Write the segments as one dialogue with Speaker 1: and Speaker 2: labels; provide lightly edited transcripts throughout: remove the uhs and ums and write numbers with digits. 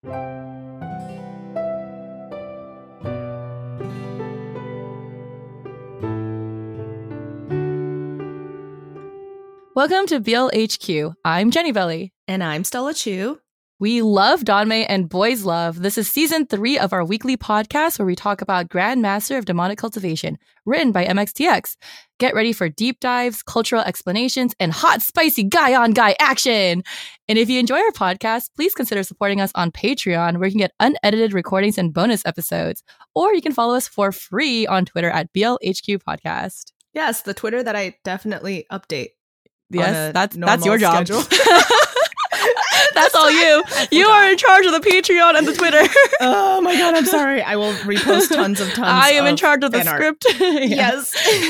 Speaker 1: Welcome to BLHQ. I'm Jenny Belly.
Speaker 2: And I'm Stella Chu.
Speaker 1: We love Danmei and boys love. This is season 3 of our weekly podcast where we talk about Grandmaster of Demonic Cultivation, written by MXTX. Get ready for deep dives, cultural explanations, and hot, spicy guy-on-guy action. And if you enjoy our podcast, please consider supporting us on Patreon, where you can get unedited recordings and bonus episodes. Or you can follow us for free on Twitter at BLHQ Podcast.
Speaker 2: Yes, the Twitter that I definitely update.
Speaker 1: Yes, that's your job. That's all
Speaker 2: all
Speaker 1: you. You are in charge of the Patreon and the Twitter.
Speaker 2: Oh my god, I'm sorry. I will repost tons.
Speaker 1: I am in charge of the script.
Speaker 2: Yes.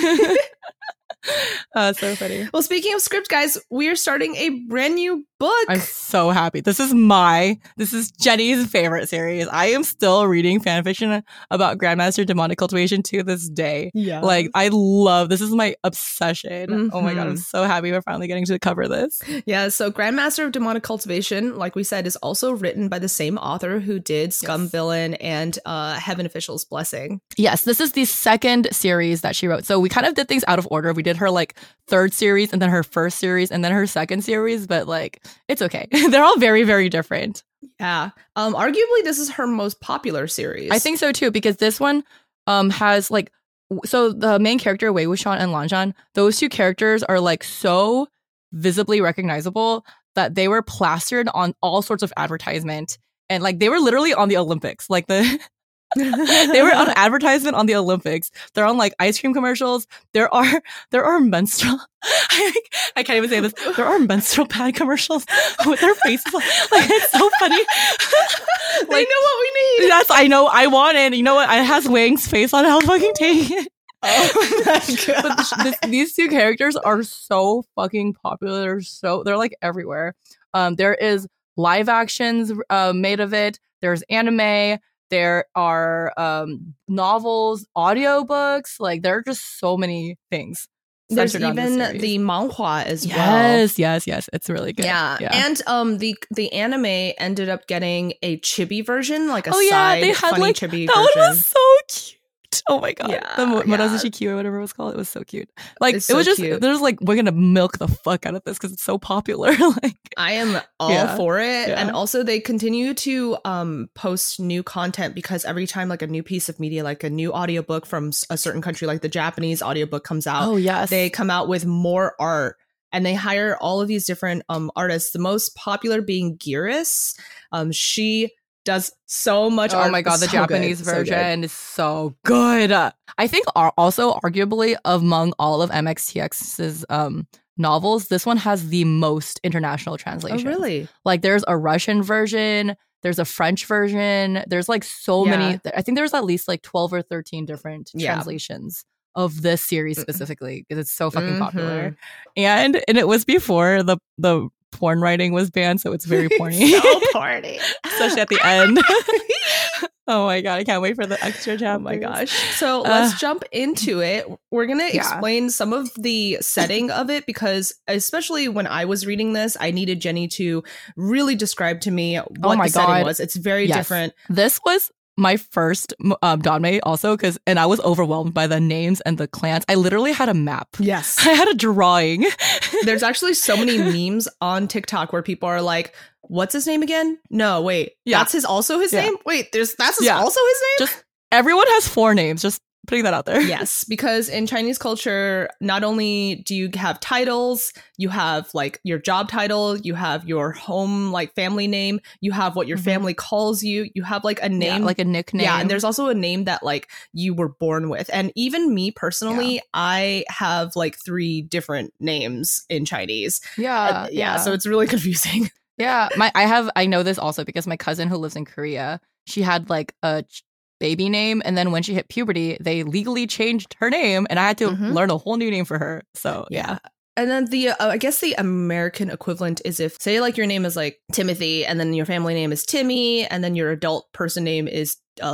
Speaker 1: So funny.
Speaker 2: Well, speaking of script, guys, we are starting a brand new book.
Speaker 1: I'm so happy. This is Jenny's favorite series. I am still reading fanfiction about Grandmaster Demonic Cultivation to this day.
Speaker 2: Yeah.
Speaker 1: Like, this is my obsession. Mm-hmm. Oh my god, I'm so happy we're finally getting to cover this.
Speaker 2: Yeah, so Grandmaster of Demonic Cultivation, like we said, is also written by the same author who did Scum Villain and Heaven Official's Blessing.
Speaker 1: Yes, this is the second series that she wrote. So we kind of did things out of order. We did her like third series and then her first series and then her second series, but like it's okay. They're all very, very different.
Speaker 2: Yeah. Arguably this is her most popular series.
Speaker 1: I think so too, because this one has like, so the main character Wei Wuxian and Lanzhan, those two characters are like so visibly recognizable that they were plastered on all sorts of advertisement, and like they were literally on the Olympics. Like they were on advertisement on the Olympics. They're on like ice cream commercials. There are menstrual. I can't even say this. There are menstrual pad commercials with their faces. Like it's so funny.
Speaker 2: They know what we need.
Speaker 1: Yes, I know. I want it. You know what? It has Wang's face on it. I'll fucking take it.
Speaker 2: Oh my god!
Speaker 1: But these two characters are so fucking popular. They're like everywhere. There is live actions made of it. There's anime. There are novels, audiobooks. Like there are just so many things.
Speaker 2: There's even the manhwa as
Speaker 1: well. Yes. It's really good.
Speaker 2: Yeah. And the anime ended up getting a chibi version, like a side
Speaker 1: they had
Speaker 2: funny
Speaker 1: like,
Speaker 2: chibi
Speaker 1: that
Speaker 2: version.
Speaker 1: One was so cute. Oh my god.
Speaker 2: Yeah,
Speaker 1: the Monosushi Q or whatever it was called. It was so cute. Like
Speaker 2: it's
Speaker 1: it was
Speaker 2: so
Speaker 1: just
Speaker 2: cute.
Speaker 1: There's like, we're gonna milk the fuck out of this because it's so popular. Like
Speaker 2: I am all for it.
Speaker 1: Yeah.
Speaker 2: And also they continue to post new content, because every time like a new piece of media, like a new audiobook from a certain country, like the Japanese audiobook comes out, they come out with more art. And they hire all of these different artists, the most popular being Giris. She does so much art.
Speaker 1: Oh my god, the Japanese version is so good. I think also arguably among all of MXTX's novels, this one has the most international translation.
Speaker 2: Oh really?
Speaker 1: Like there's a Russian version, there's a French version, there's like so many. I think there's at least like 12 or 13 different translations of this series specifically, because it's so fucking popular. And it was before the porn writing was banned, so it's very porny.
Speaker 2: So porny.
Speaker 1: Especially at the end. Oh my god, I can't wait for the extra chapters.
Speaker 2: Oh my gosh. So let's jump into it. We're going to explain some of the setting of it, because especially when I was reading this, I needed Jenny to really describe to me what the setting was. It's very different.
Speaker 1: This was my first Danmei also, and I was overwhelmed by the names and the clans. I literally had a map.
Speaker 2: Yes.
Speaker 1: I had a drawing.
Speaker 2: There's actually so many memes on TikTok where people are like, what's his name again? No, wait.
Speaker 1: Yeah.
Speaker 2: That's also his name? Wait, also his name?
Speaker 1: Just everyone has 4 names. Just putting that out there.
Speaker 2: Yes, because in Chinese culture, not only do you have titles, you have like your job title, you have your home like family name, you have what your family calls you, you have like a name,
Speaker 1: like a nickname.
Speaker 2: Yeah, and there's also a name that like you were born with. And even me personally, I have like 3 different names in Chinese.
Speaker 1: Yeah.
Speaker 2: So it's really confusing.
Speaker 1: Yeah, I know this also because my cousin who lives in Korea, she had like a baby name, and then when she hit puberty, they legally changed her name, and I had to learn a whole new name for her. So yeah.
Speaker 2: And then the I guess the American equivalent is if, say, like your name is like Timothy, and then your family name is Timmy, and then your adult person name is like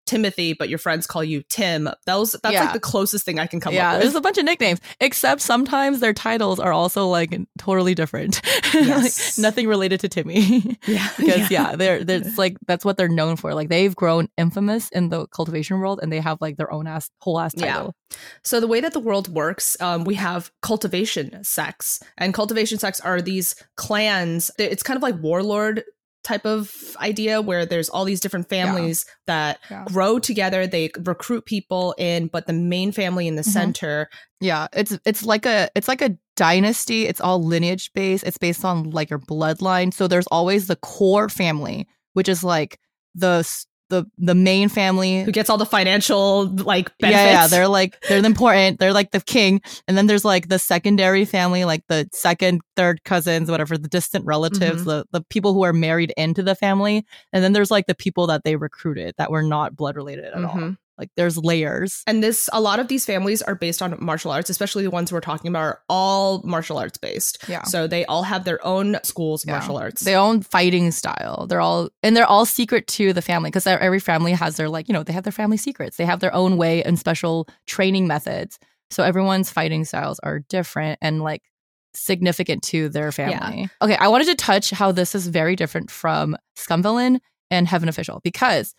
Speaker 2: Timothy, but your friends call you Tim. That's like the closest thing I can come up with.
Speaker 1: Yeah, there's a bunch of nicknames, except sometimes their titles are also like totally different.
Speaker 2: Yes.
Speaker 1: Like, nothing related to Timmy.
Speaker 2: Yeah.
Speaker 1: Because they're like, that's what they're known for. Like they've grown infamous in the cultivation world, and they have like their own whole title.
Speaker 2: Yeah. So the way that the world works, we have cultivation sects, and cultivation sects are these clans. It's kind of like warlord type of idea where there's all these different families that grow together. They recruit people in, but the main family in the center.
Speaker 1: Yeah, it's like a dynasty. It's all lineage based. It's based on like your bloodline. So there's always the core family, which is like the main family
Speaker 2: who gets all the financial like benefits.
Speaker 1: Yeah, they're important. They're like the king. And then there's like the secondary family, like the second, third cousins, whatever, the distant relatives, the people who are married into the family. And then there's like the people that they recruited that were not blood related at all. Like there's layers.
Speaker 2: And a lot of these families are based on martial arts, especially the ones we're talking about are all martial arts based.
Speaker 1: Yeah.
Speaker 2: So they all have their own schools of martial arts.
Speaker 1: Their own fighting style. They're all secret to the family, because every family has their like, they have their family secrets. They have their own way and special training methods. So everyone's fighting styles are different and like significant to their family. Yeah. Okay, I wanted to touch how this is very different from Scum Villain and Heaven Official, because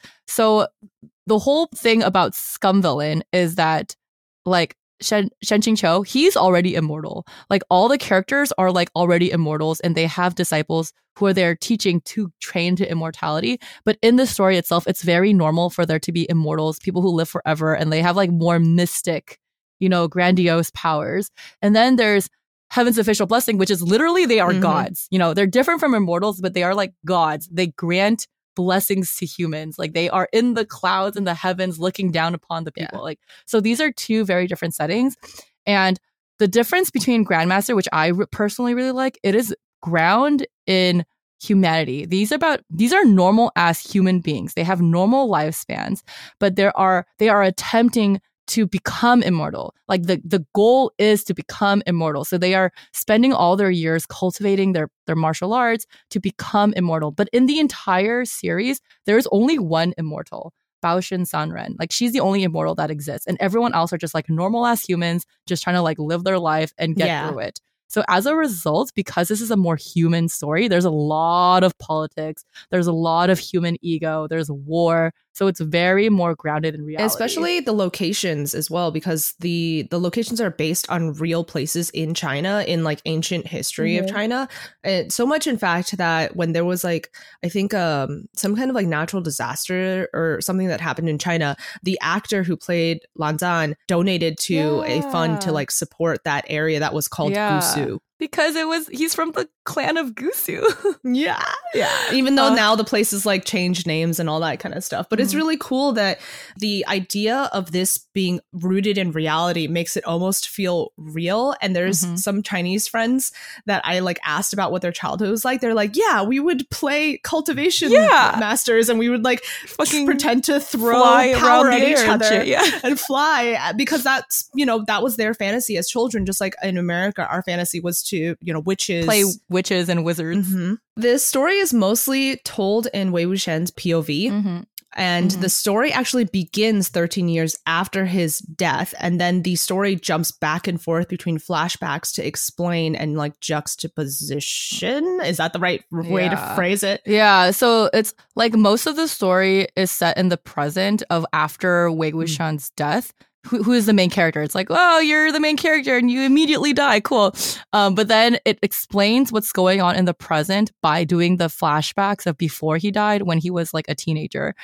Speaker 1: the whole thing about Scum Villain is that like Shen Qingqiu, he's already immortal. Like all the characters are like already immortals, and they have disciples who are there teaching to train to immortality. But in the story itself, it's very normal for there to be immortals, people who live forever, and they have like more mystic, grandiose powers. And then there's Heaven's Official Blessing, which is literally they are gods. They're different from immortals, but they are like gods. They grant blessings to humans. Like they are in the clouds in the heavens looking down upon the people. Like, so these are two very different settings. And the difference between Grandmaster, which I personally really like, it is ground in humanity. These are normal ass human beings. They have normal lifespans, but they are attempting to become immortal. Like the goal is to become immortal. So they are spending all their years cultivating their martial arts to become immortal. But in the entire series, there is only one immortal, Baoshin Sanren. Like she's the only immortal that exists. And everyone else are just like normal ass humans just trying to like live their life and get through it. So as a result, because this is a more human story, there's a lot of politics. There's a lot of human ego. There's war. So it's very more grounded in reality.
Speaker 2: Especially the locations as well, because the locations are based on real places in China, in like ancient history of China. And so much, in fact, that when there was like, I think some kind of like natural disaster or something that happened in China, the actor who played Lan Zan donated to a fund to like support that area that was called Gusu.
Speaker 1: Because he's from the clan of Gusu.
Speaker 2: Yeah. Even though now the place is like changed names and all that kind of stuff. But it's really cool that the idea of this being rooted in reality makes it almost feel real. And there's some Chinese friends that I like asked about what their childhood was like. They're like, yeah, we would play cultivation masters, and we would like fucking pretend to throw power at each other and fly, because that's, that was their fantasy as children. Just like in America, our fantasy was to, witches.
Speaker 1: Play witches and wizards.
Speaker 2: This story is mostly told in Wei Wuxian's POV. And the story actually begins 13 years after his death. And then the story jumps back and forth between flashbacks to explain and like juxtaposition. Is that the right way to phrase it?
Speaker 1: Yeah. So it's like most of the story is set in the present of after Wei Wuxian's death. Who is the main character? It's like, oh, you're the main character and you immediately die. Cool. But then it explains what's going on in the present by doing the flashbacks of before he died when he was like a teenager.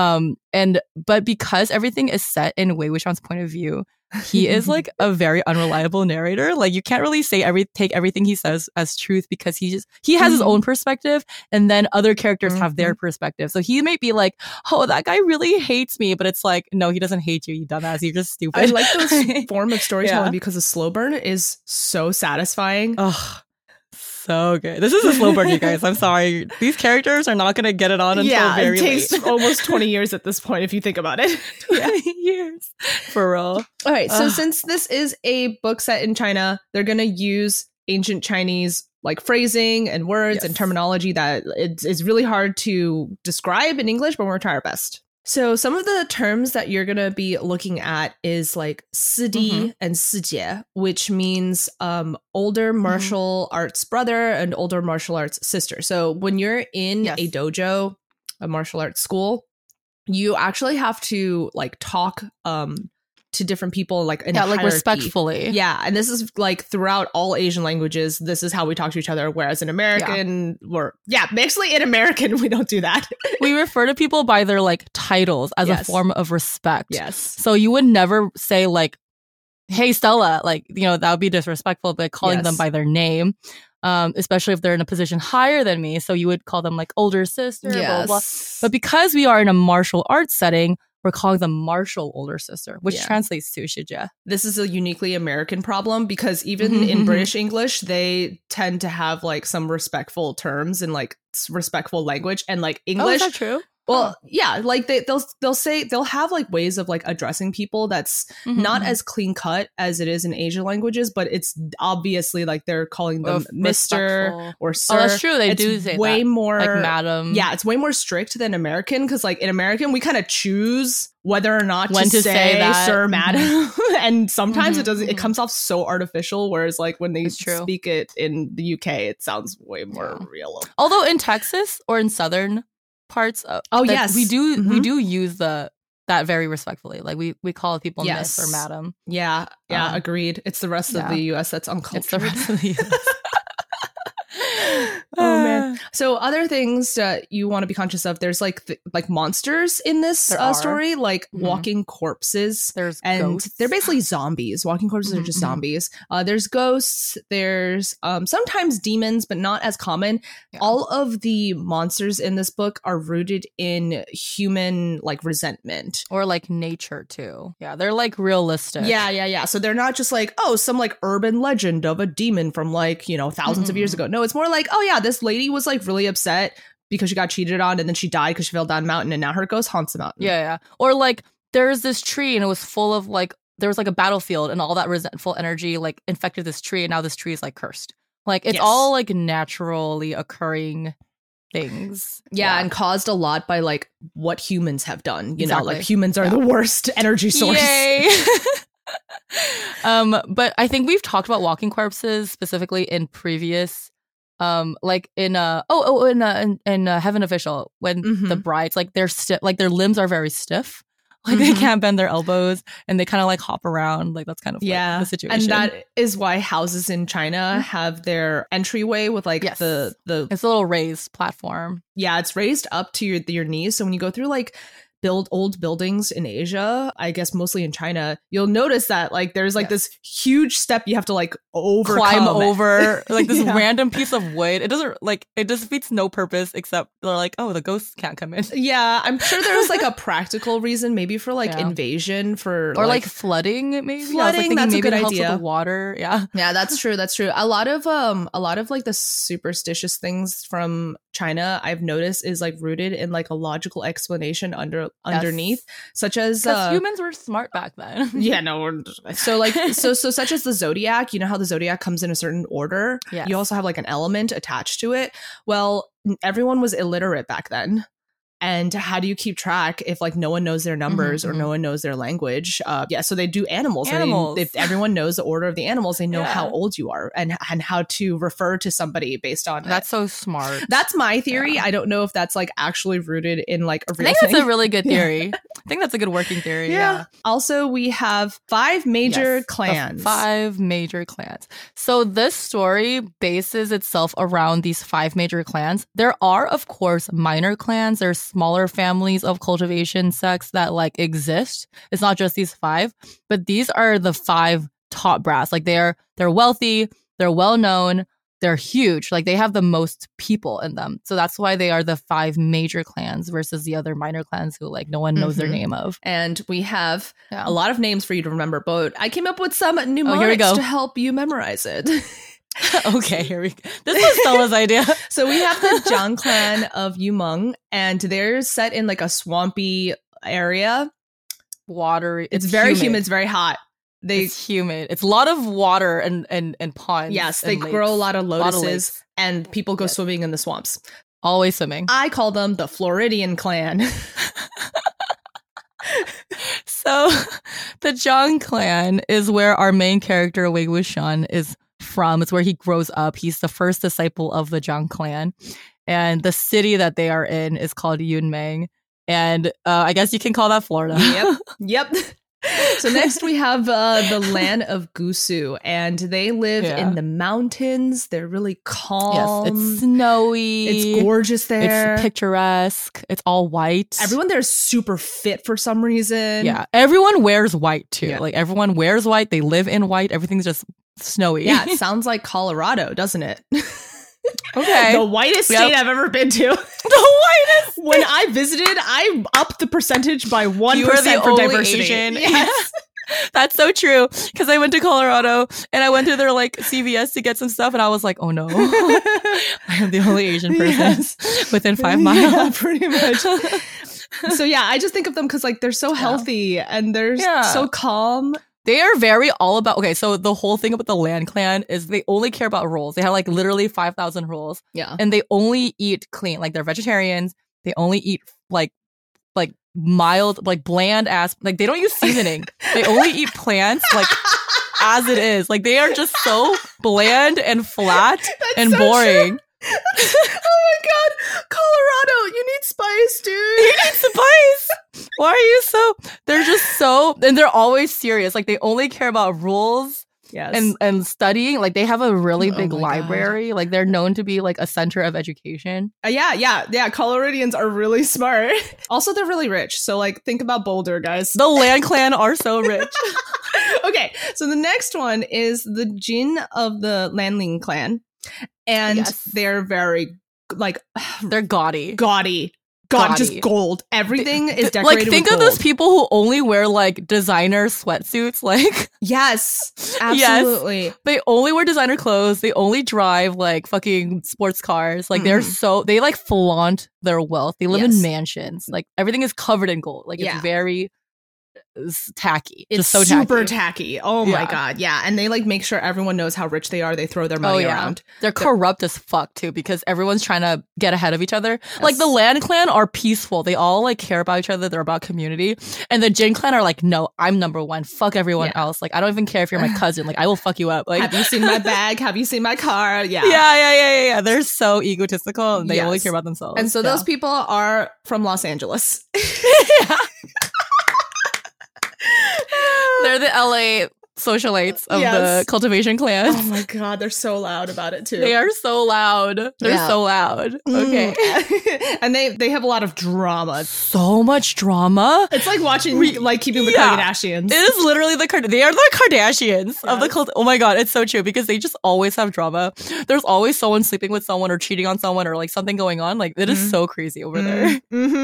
Speaker 1: But because everything is set in Wei Wuxian's point of view, he is like a very unreliable narrator. Like you can't really take everything he says as truth, because he has his own perspective, and then other characters have their perspective. So he may be like, oh, that guy really hates me, but it's like, no, he doesn't hate you, you dumbass. You're just stupid.
Speaker 2: I like those form of storytelling because a slow burn is so satisfying.
Speaker 1: Ugh. So good. This is a slow burn, you guys. I'm sorry. These characters are not going to get it on until very late.
Speaker 2: It takes almost 20 years at this point, if you think about it.
Speaker 1: 20 years. For real.
Speaker 2: All right. So since this is a book set in China, they're going to use ancient Chinese like phrasing and words and terminology that is really hard to describe in English, but we're going to try our best. So some of the terms that you're going to be looking at is like sidi and sijie, which means older martial arts brother and older martial arts sister. So when you're in a dojo, a martial arts school, you actually have to like talk to different people like in a hierarchy.
Speaker 1: Respectfully.
Speaker 2: Yeah, and this is like throughout all Asian languages, this is how we talk to each other, whereas in American basically in American we don't do that.
Speaker 1: We refer to people by their like titles as a form of respect.
Speaker 2: Yes.
Speaker 1: So you would never say like, hey Stella, like, you know, that would be disrespectful, but calling them by their name. Especially if they're in a position higher than me. So you would call them like older sister, blah, blah. But because we are in a martial arts setting, we're calling them martial older sister, which translates to shijie.
Speaker 2: This is a uniquely American problem because even in British English, they tend to have like some respectful terms and like respectful language, and like English.
Speaker 1: Oh, is that true?
Speaker 2: Well, yeah, like they'll have like ways of like addressing people that's not as clean cut as it is in Asian languages, but it's obviously like they're calling them Mr. or Sir.
Speaker 1: Oh, that's true. They do say
Speaker 2: way
Speaker 1: that.
Speaker 2: More
Speaker 1: like madam.
Speaker 2: Yeah, it's way more strict than American because like in American we kind of choose whether or not to say that. Sir, madam, and sometimes it doesn't. It comes off so artificial, whereas like when they speak it in the UK, it sounds way more real.
Speaker 1: Although in Texas or in southern parts of we do use that very respectfully, like we call people miss or madam.
Speaker 2: Agreed. It's the rest of the US that's uncultured.
Speaker 1: It's the rest of the US.
Speaker 2: Oh man. So other things that you want to be conscious of, there's like monsters in this story, like walking corpses.
Speaker 1: There's
Speaker 2: and
Speaker 1: ghosts.
Speaker 2: They're basically zombies. Walking corpses are just zombies. There's ghosts. There's sometimes demons, but not as common. All of the monsters in this book are rooted in human like resentment
Speaker 1: or like nature too. Yeah, they're like realistic.
Speaker 2: Yeah. So they're not just like, oh, some like urban legend of a demon from like, you know, thousands of years ago. No, it's more like, oh yeah, this lady was like really upset because she got cheated on and then she died because she fell down a mountain and now her ghost haunts the mountain.
Speaker 1: Yeah. Or like there's this tree and it was full of like, there was like a battlefield and all that resentful energy like infected this tree and now this tree is like cursed. Like it's all like naturally occurring things.
Speaker 2: Yeah, and caused a lot by like what humans have done. You know, like humans are the worst energy source.
Speaker 1: Yay. But I think we've talked about walking corpses specifically in previous like in Heaven Official, when the brides like they're stiff, like their limbs are very stiff, like they can't bend their elbows and they kind of like hop around, like that's kind of like the situation.
Speaker 2: And that is why houses in China have their entryway with like the
Speaker 1: it's a little raised platform.
Speaker 2: Yeah, it's raised up to your knees, so when you go through like old buildings in Asia, I guess mostly in China, you'll notice that like there's like this huge step you have to like
Speaker 1: climb over like this random piece of wood. It doesn't like, it just defeats no purpose except they're like, oh, the ghosts can't come in.
Speaker 2: Yeah, I'm sure there was like a practical reason, maybe for like invasion, for
Speaker 1: or like flooding. Maybe
Speaker 2: flooding. That's maybe a good idea.
Speaker 1: With the water. Yeah,
Speaker 2: that's true. A lot of like the superstitious things from China I've noticed is like rooted in like a logical explanation underneath, such as
Speaker 1: humans were smart back then.
Speaker 2: So like so such as the zodiac. You know how the zodiac comes in a certain order. You also have like an element attached to it. Well, everyone was illiterate back then. And how do you keep track if like no one knows their numbers or no one knows their language? So they do animals. If everyone knows the order of the animals, they know how old you are and how to refer to somebody based on
Speaker 1: That's so smart.
Speaker 2: That's my theory. Yeah. I don't know if that's like actually rooted in like a real
Speaker 1: thing. I think that's a really good theory. I think that's a good working theory. Yeah.
Speaker 2: Also, we have 5 major clans.
Speaker 1: 5 major clans. So this story bases itself around these 5 major clans. There are, of course, minor clans. There's smaller families of cultivation sects that like exist. It's not just these 5, but these are the 5 top brass. Like they're wealthy, they're well known, they're huge. Like they have the most people in them. So that's why they are the 5 major clans versus the other minor clans who like no one knows their name of.
Speaker 2: And we have a lot of names for you to remember, but I came up with some mnemonics to help you memorize it.
Speaker 1: Okay, here we go. This was Stella's idea.
Speaker 2: So we have the Zhang clan of Yumeng, and they're set in like a swampy area.
Speaker 1: Watery.
Speaker 2: It's very humid. It's very hot.
Speaker 1: It's humid. It's a lot of water and ponds.
Speaker 2: Yes, they grow a lot of lotuses, and people go swimming in the swamps.
Speaker 1: Always swimming.
Speaker 2: I call them the Floridian clan.
Speaker 1: So the Zhang clan is where our main character, Wei Wuxian, is from. It's where he grows up. He's the first disciple of the Zhang clan. And the city that they are in is called Yunmeng. And I guess you can call that Florida.
Speaker 2: Yep. So next we have the land of Gusu, and they live in the mountains. They're really calm.
Speaker 1: Yes, it's snowy.
Speaker 2: It's gorgeous there.
Speaker 1: It's picturesque. It's all white.
Speaker 2: Everyone there is super fit for some reason.
Speaker 1: Yeah, everyone wears white too. Yeah. Like everyone wears white. They live in white. Everything's just snowy.
Speaker 2: Yeah, it sounds like Colorado, doesn't it?
Speaker 1: Okay.
Speaker 2: The whitest state I've ever been to.
Speaker 1: The whitest.
Speaker 2: When I visited, I upped the percentage by 1% for diversity.
Speaker 1: Asian. Yes. That's so true. Because I went to Colorado and I went to their like CVS to get some stuff, and I was like, oh no, I am the only Asian person within 5 miles.
Speaker 2: Yeah, pretty much. So yeah, I just think of them because like they're so healthy and they're so calm.
Speaker 1: They are very all about, okay, so the whole thing about the Lan Clan is they only care about rules. They have like literally 5,000 rules.
Speaker 2: Yeah.
Speaker 1: And they only eat clean. Like they're vegetarians. They only eat like mild, like bland ass, like they don't use seasoning. They only eat plants like as it is. Like they are just so bland and flat and so boring.
Speaker 2: True. Oh my god, Colorado, you need spice, dude.
Speaker 1: You need spice. Why are you so? They're just so, and they're always serious. Like they only care about rules.
Speaker 2: Yes.
Speaker 1: And studying. Like they have a really big library. God. Like they're known to be like a center of education.
Speaker 2: Yeah. Coloradians are really smart. Also, they're really rich. So like think about Boulder, guys.
Speaker 1: The Lan Clan are so rich.
Speaker 2: Okay, so the next one is the Jin of the Lanling clan. And they're very like
Speaker 1: they're gaudy.
Speaker 2: Just gold. Everything is decorated.
Speaker 1: Like think of those people who only wear like designer sweatsuits. Like
Speaker 2: yes, absolutely.
Speaker 1: Yes. They only wear designer clothes. They only drive like fucking sports cars. Like they like flaunt their wealth. They live in mansions. Like everything is covered in gold. Like it's very tacky.
Speaker 2: It's
Speaker 1: just so
Speaker 2: super tacky. Oh my god, yeah. And they like make sure everyone knows how rich they are. They throw their money around.
Speaker 1: They're corrupt as fuck too, because everyone's trying to get ahead of each other. Yes. Like the Lan Clan are peaceful. They all like care about each other. They're about community. And the Jin Clan are like, no, I'm number one. Fuck everyone else. Like I don't even care if you're my cousin. Like I will fuck you up. Like
Speaker 2: have you seen my bag? Have you seen my car?
Speaker 1: Yeah. They're so egotistical and they only care about themselves.
Speaker 2: And so those people are from Los Angeles.
Speaker 1: They're the LA socialites of the cultivation clans.
Speaker 2: Oh my god, they're so loud about it too.
Speaker 1: They are so loud. They're so loud. Okay.
Speaker 2: And they have a lot of drama.
Speaker 1: So much drama.
Speaker 2: It's like watching like Keeping the Kardashians.
Speaker 1: It is literally they are the Kardashians of the cult. Oh my god, it's so true because they just always have drama. There's always someone sleeping with someone or cheating on someone or like something going on. Like it is so crazy over there.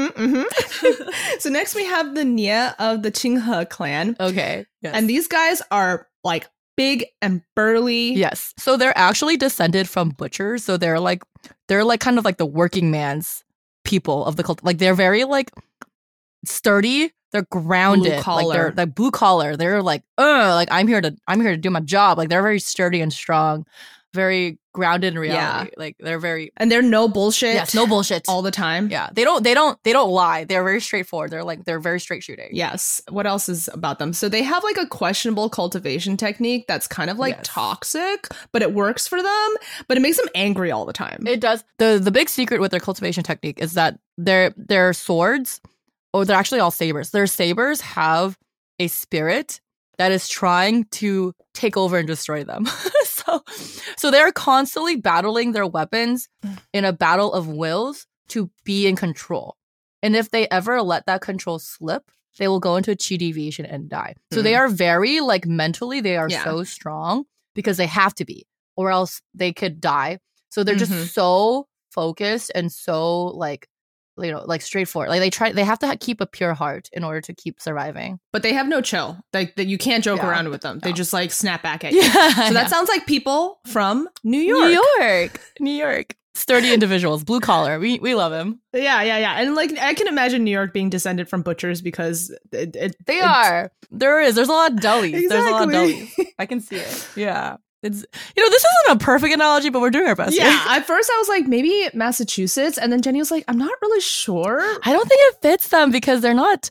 Speaker 2: So next we have the Nye of the Qinghe clan.
Speaker 1: Okay. Yes.
Speaker 2: And these guys are like big and burly.
Speaker 1: Yes. So they're actually descended from butchers. So they're like kind of like the working man's people of the cult. Like they're very like sturdy. They're grounded.
Speaker 2: Blue collar.
Speaker 1: Like they're like blue collar. They're like I'm here to do my job. Like they're very sturdy and strong. Very grounded in reality. Like they're very,
Speaker 2: and they're no bullshit.
Speaker 1: Yes, no bullshit
Speaker 2: all the time.
Speaker 1: Yeah, they don't lie. They're very straightforward. They're very straight shooting.
Speaker 2: Yes. What else is about them? So they have like a questionable cultivation technique that's kind of like toxic, but it works for them. But it makes them angry all the time.
Speaker 1: It does. The big secret with their cultivation technique is that their swords, or they're actually all sabers. Their sabers have a spirit that is trying to take over and destroy them. So they're constantly battling their weapons in a battle of wills to be in control. And if they ever let that control slip, they will go into a chi deviation and die. So they are very, like, mentally, they are so strong because they have to be, or else they could die. So they're just so focused and so, like, you know, like straightforward. Like they have to keep a pure heart in order to keep surviving.
Speaker 2: But they have no chill. Like that you can't joke around with them. They just like snap back at you. So that sounds like people from New York. Sturdy individuals, blue collar. We love him. Yeah. And like I can imagine New York being descended from butchers because
Speaker 1: they are. There's a lot of delis. Exactly. There's a lot of delis. I can see it. Yeah. It's, this isn't a perfect analogy, but we're doing our best.
Speaker 2: Yeah. At first I was like, maybe Massachusetts. And then Jenny was like, I'm not really sure.
Speaker 1: I don't think it fits them because they're not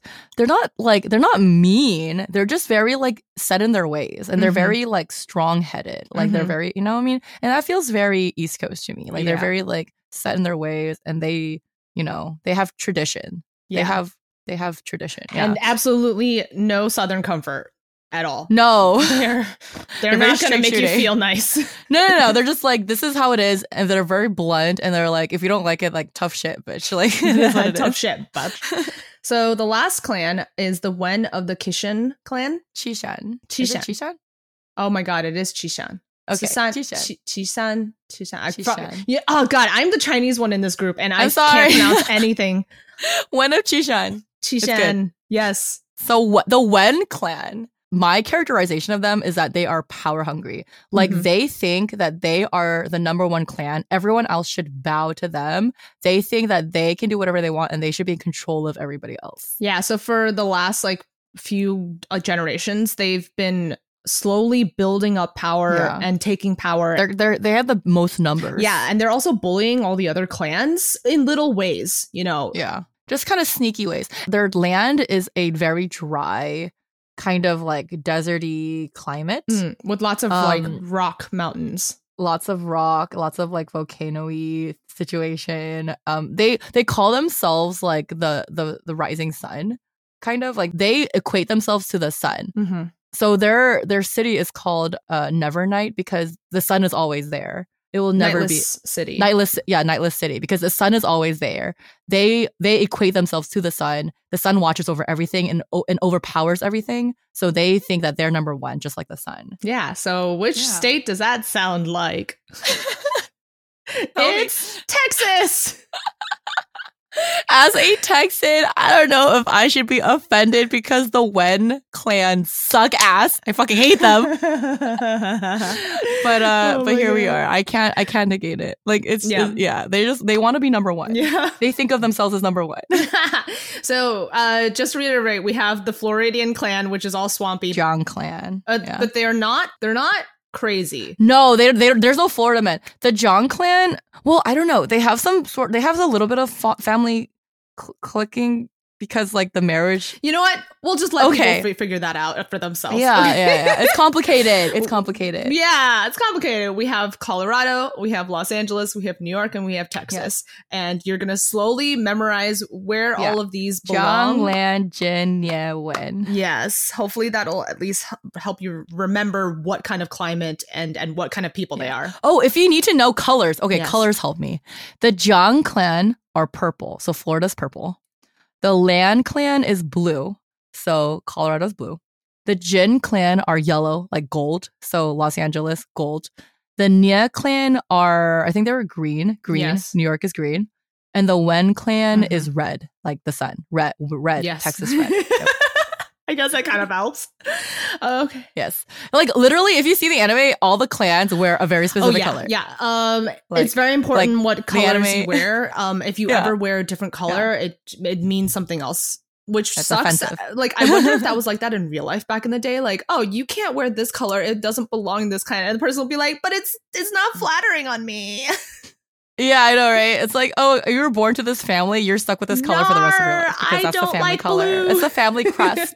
Speaker 1: mean. They're just very like set in their ways, and they're very like strong headed. Like they're very, you know what I mean? And that feels very East Coast to me. Like they're very like set in their ways, and they have tradition.
Speaker 2: Yeah.
Speaker 1: They have tradition. Yeah.
Speaker 2: And absolutely no Southern comfort. At all.
Speaker 1: No.
Speaker 2: They're not going to make you feel nice.
Speaker 1: No. They're just like, this is how it is. And they're very blunt. And they're like, if you don't like it, like, tough shit, bitch. Like,
Speaker 2: tough shit, bitch. So the last clan is the Wen of the Kishan clan.
Speaker 1: Chishan.
Speaker 2: Chishan? Oh my God, it is Chishan.
Speaker 1: Okay.
Speaker 2: Chishan. Yeah. Oh God, I'm the Chinese one in this group, and I can't pronounce anything.
Speaker 1: Wen of Chishan.
Speaker 2: Chishan. Yes.
Speaker 1: So the Wen clan, my characterization of them is that they are power hungry. Like they think that they are the number one clan. Everyone else should bow to them. They think that they can do whatever they want and they should be in control of everybody else.
Speaker 2: Yeah. So for the last like few generations, they've been slowly building up power and taking power.
Speaker 1: They have the most numbers.
Speaker 2: Yeah. And they're also bullying all the other clans in little ways,
Speaker 1: Yeah. Just kind of sneaky ways. Their land is a very dry, kind of like deserty climate
Speaker 2: with lots of like rock mountains,
Speaker 1: lots of rock, lots of like volcano-y situation. They call themselves like the rising sun, kind of like they equate themselves to the sun. So their city is called Nevernight because the sun is always there. It will never
Speaker 2: Nightless city.
Speaker 1: Nightless city, because the sun is always there. They equate themselves to the sun. The sun watches over everything and overpowers everything. So they think that they're number one, just like the sun.
Speaker 2: Yeah. So which state does that sound like? It's Texas.
Speaker 1: As a Texan, I don't know if I should be offended because the Wen clan suck ass. I fucking hate them. But here we are. I can't negate it. Like they want to be number one.
Speaker 2: Yeah.
Speaker 1: They think of themselves as number one.
Speaker 2: So just to reiterate, we have the Floridian clan, which is all swampy.
Speaker 1: Jiang clan.
Speaker 2: But they're not crazy.
Speaker 1: No, there's no Florida men. The Jiang clan, well, I don't know. They have a little bit of family clicking because like the marriage.
Speaker 2: You know what? We'll just let people figure that out for themselves.
Speaker 1: Yeah. It's complicated.
Speaker 2: Yeah, it's complicated. We have Colorado, we have Los Angeles, we have New York, and we have Texas. And you're going to slowly memorize where all of these belong.
Speaker 1: Jianglan, Jin, Ye, Wen.
Speaker 2: Yes. Hopefully that'll at least help you remember what kind of climate and what kind of people they are.
Speaker 1: Oh, if you need to know colors. Okay, colors help me. The Jiang clan are purple. So Florida's purple. The Lan clan is blue. So Colorado's blue. The Jin clan are yellow, like gold. So Los Angeles, gold. The Nye clan are, I think they were green. Yes. New York is green. And the Wen clan is red, like the sun. Red, yes. Texas red. Yep.
Speaker 2: I guess that kind of helps. Okay.
Speaker 1: Yes. Like literally, if you see the anime, all the clans wear a very specific color.
Speaker 2: Yeah. It's very important what colors you wear. If you ever wear a different color, it means something else, which
Speaker 1: That's
Speaker 2: sucks.
Speaker 1: Offensive.
Speaker 2: Like, I wonder if that was like that in real life back in the day. Like, oh, you can't wear this color. It doesn't belong this kind. And the person will be like, but it's not flattering on me.
Speaker 1: Yeah, I know, right? It's like, oh, you were born to this family. You're stuck with this color for the rest of your life because that's the family color.
Speaker 2: Blue.
Speaker 1: It's the family crest.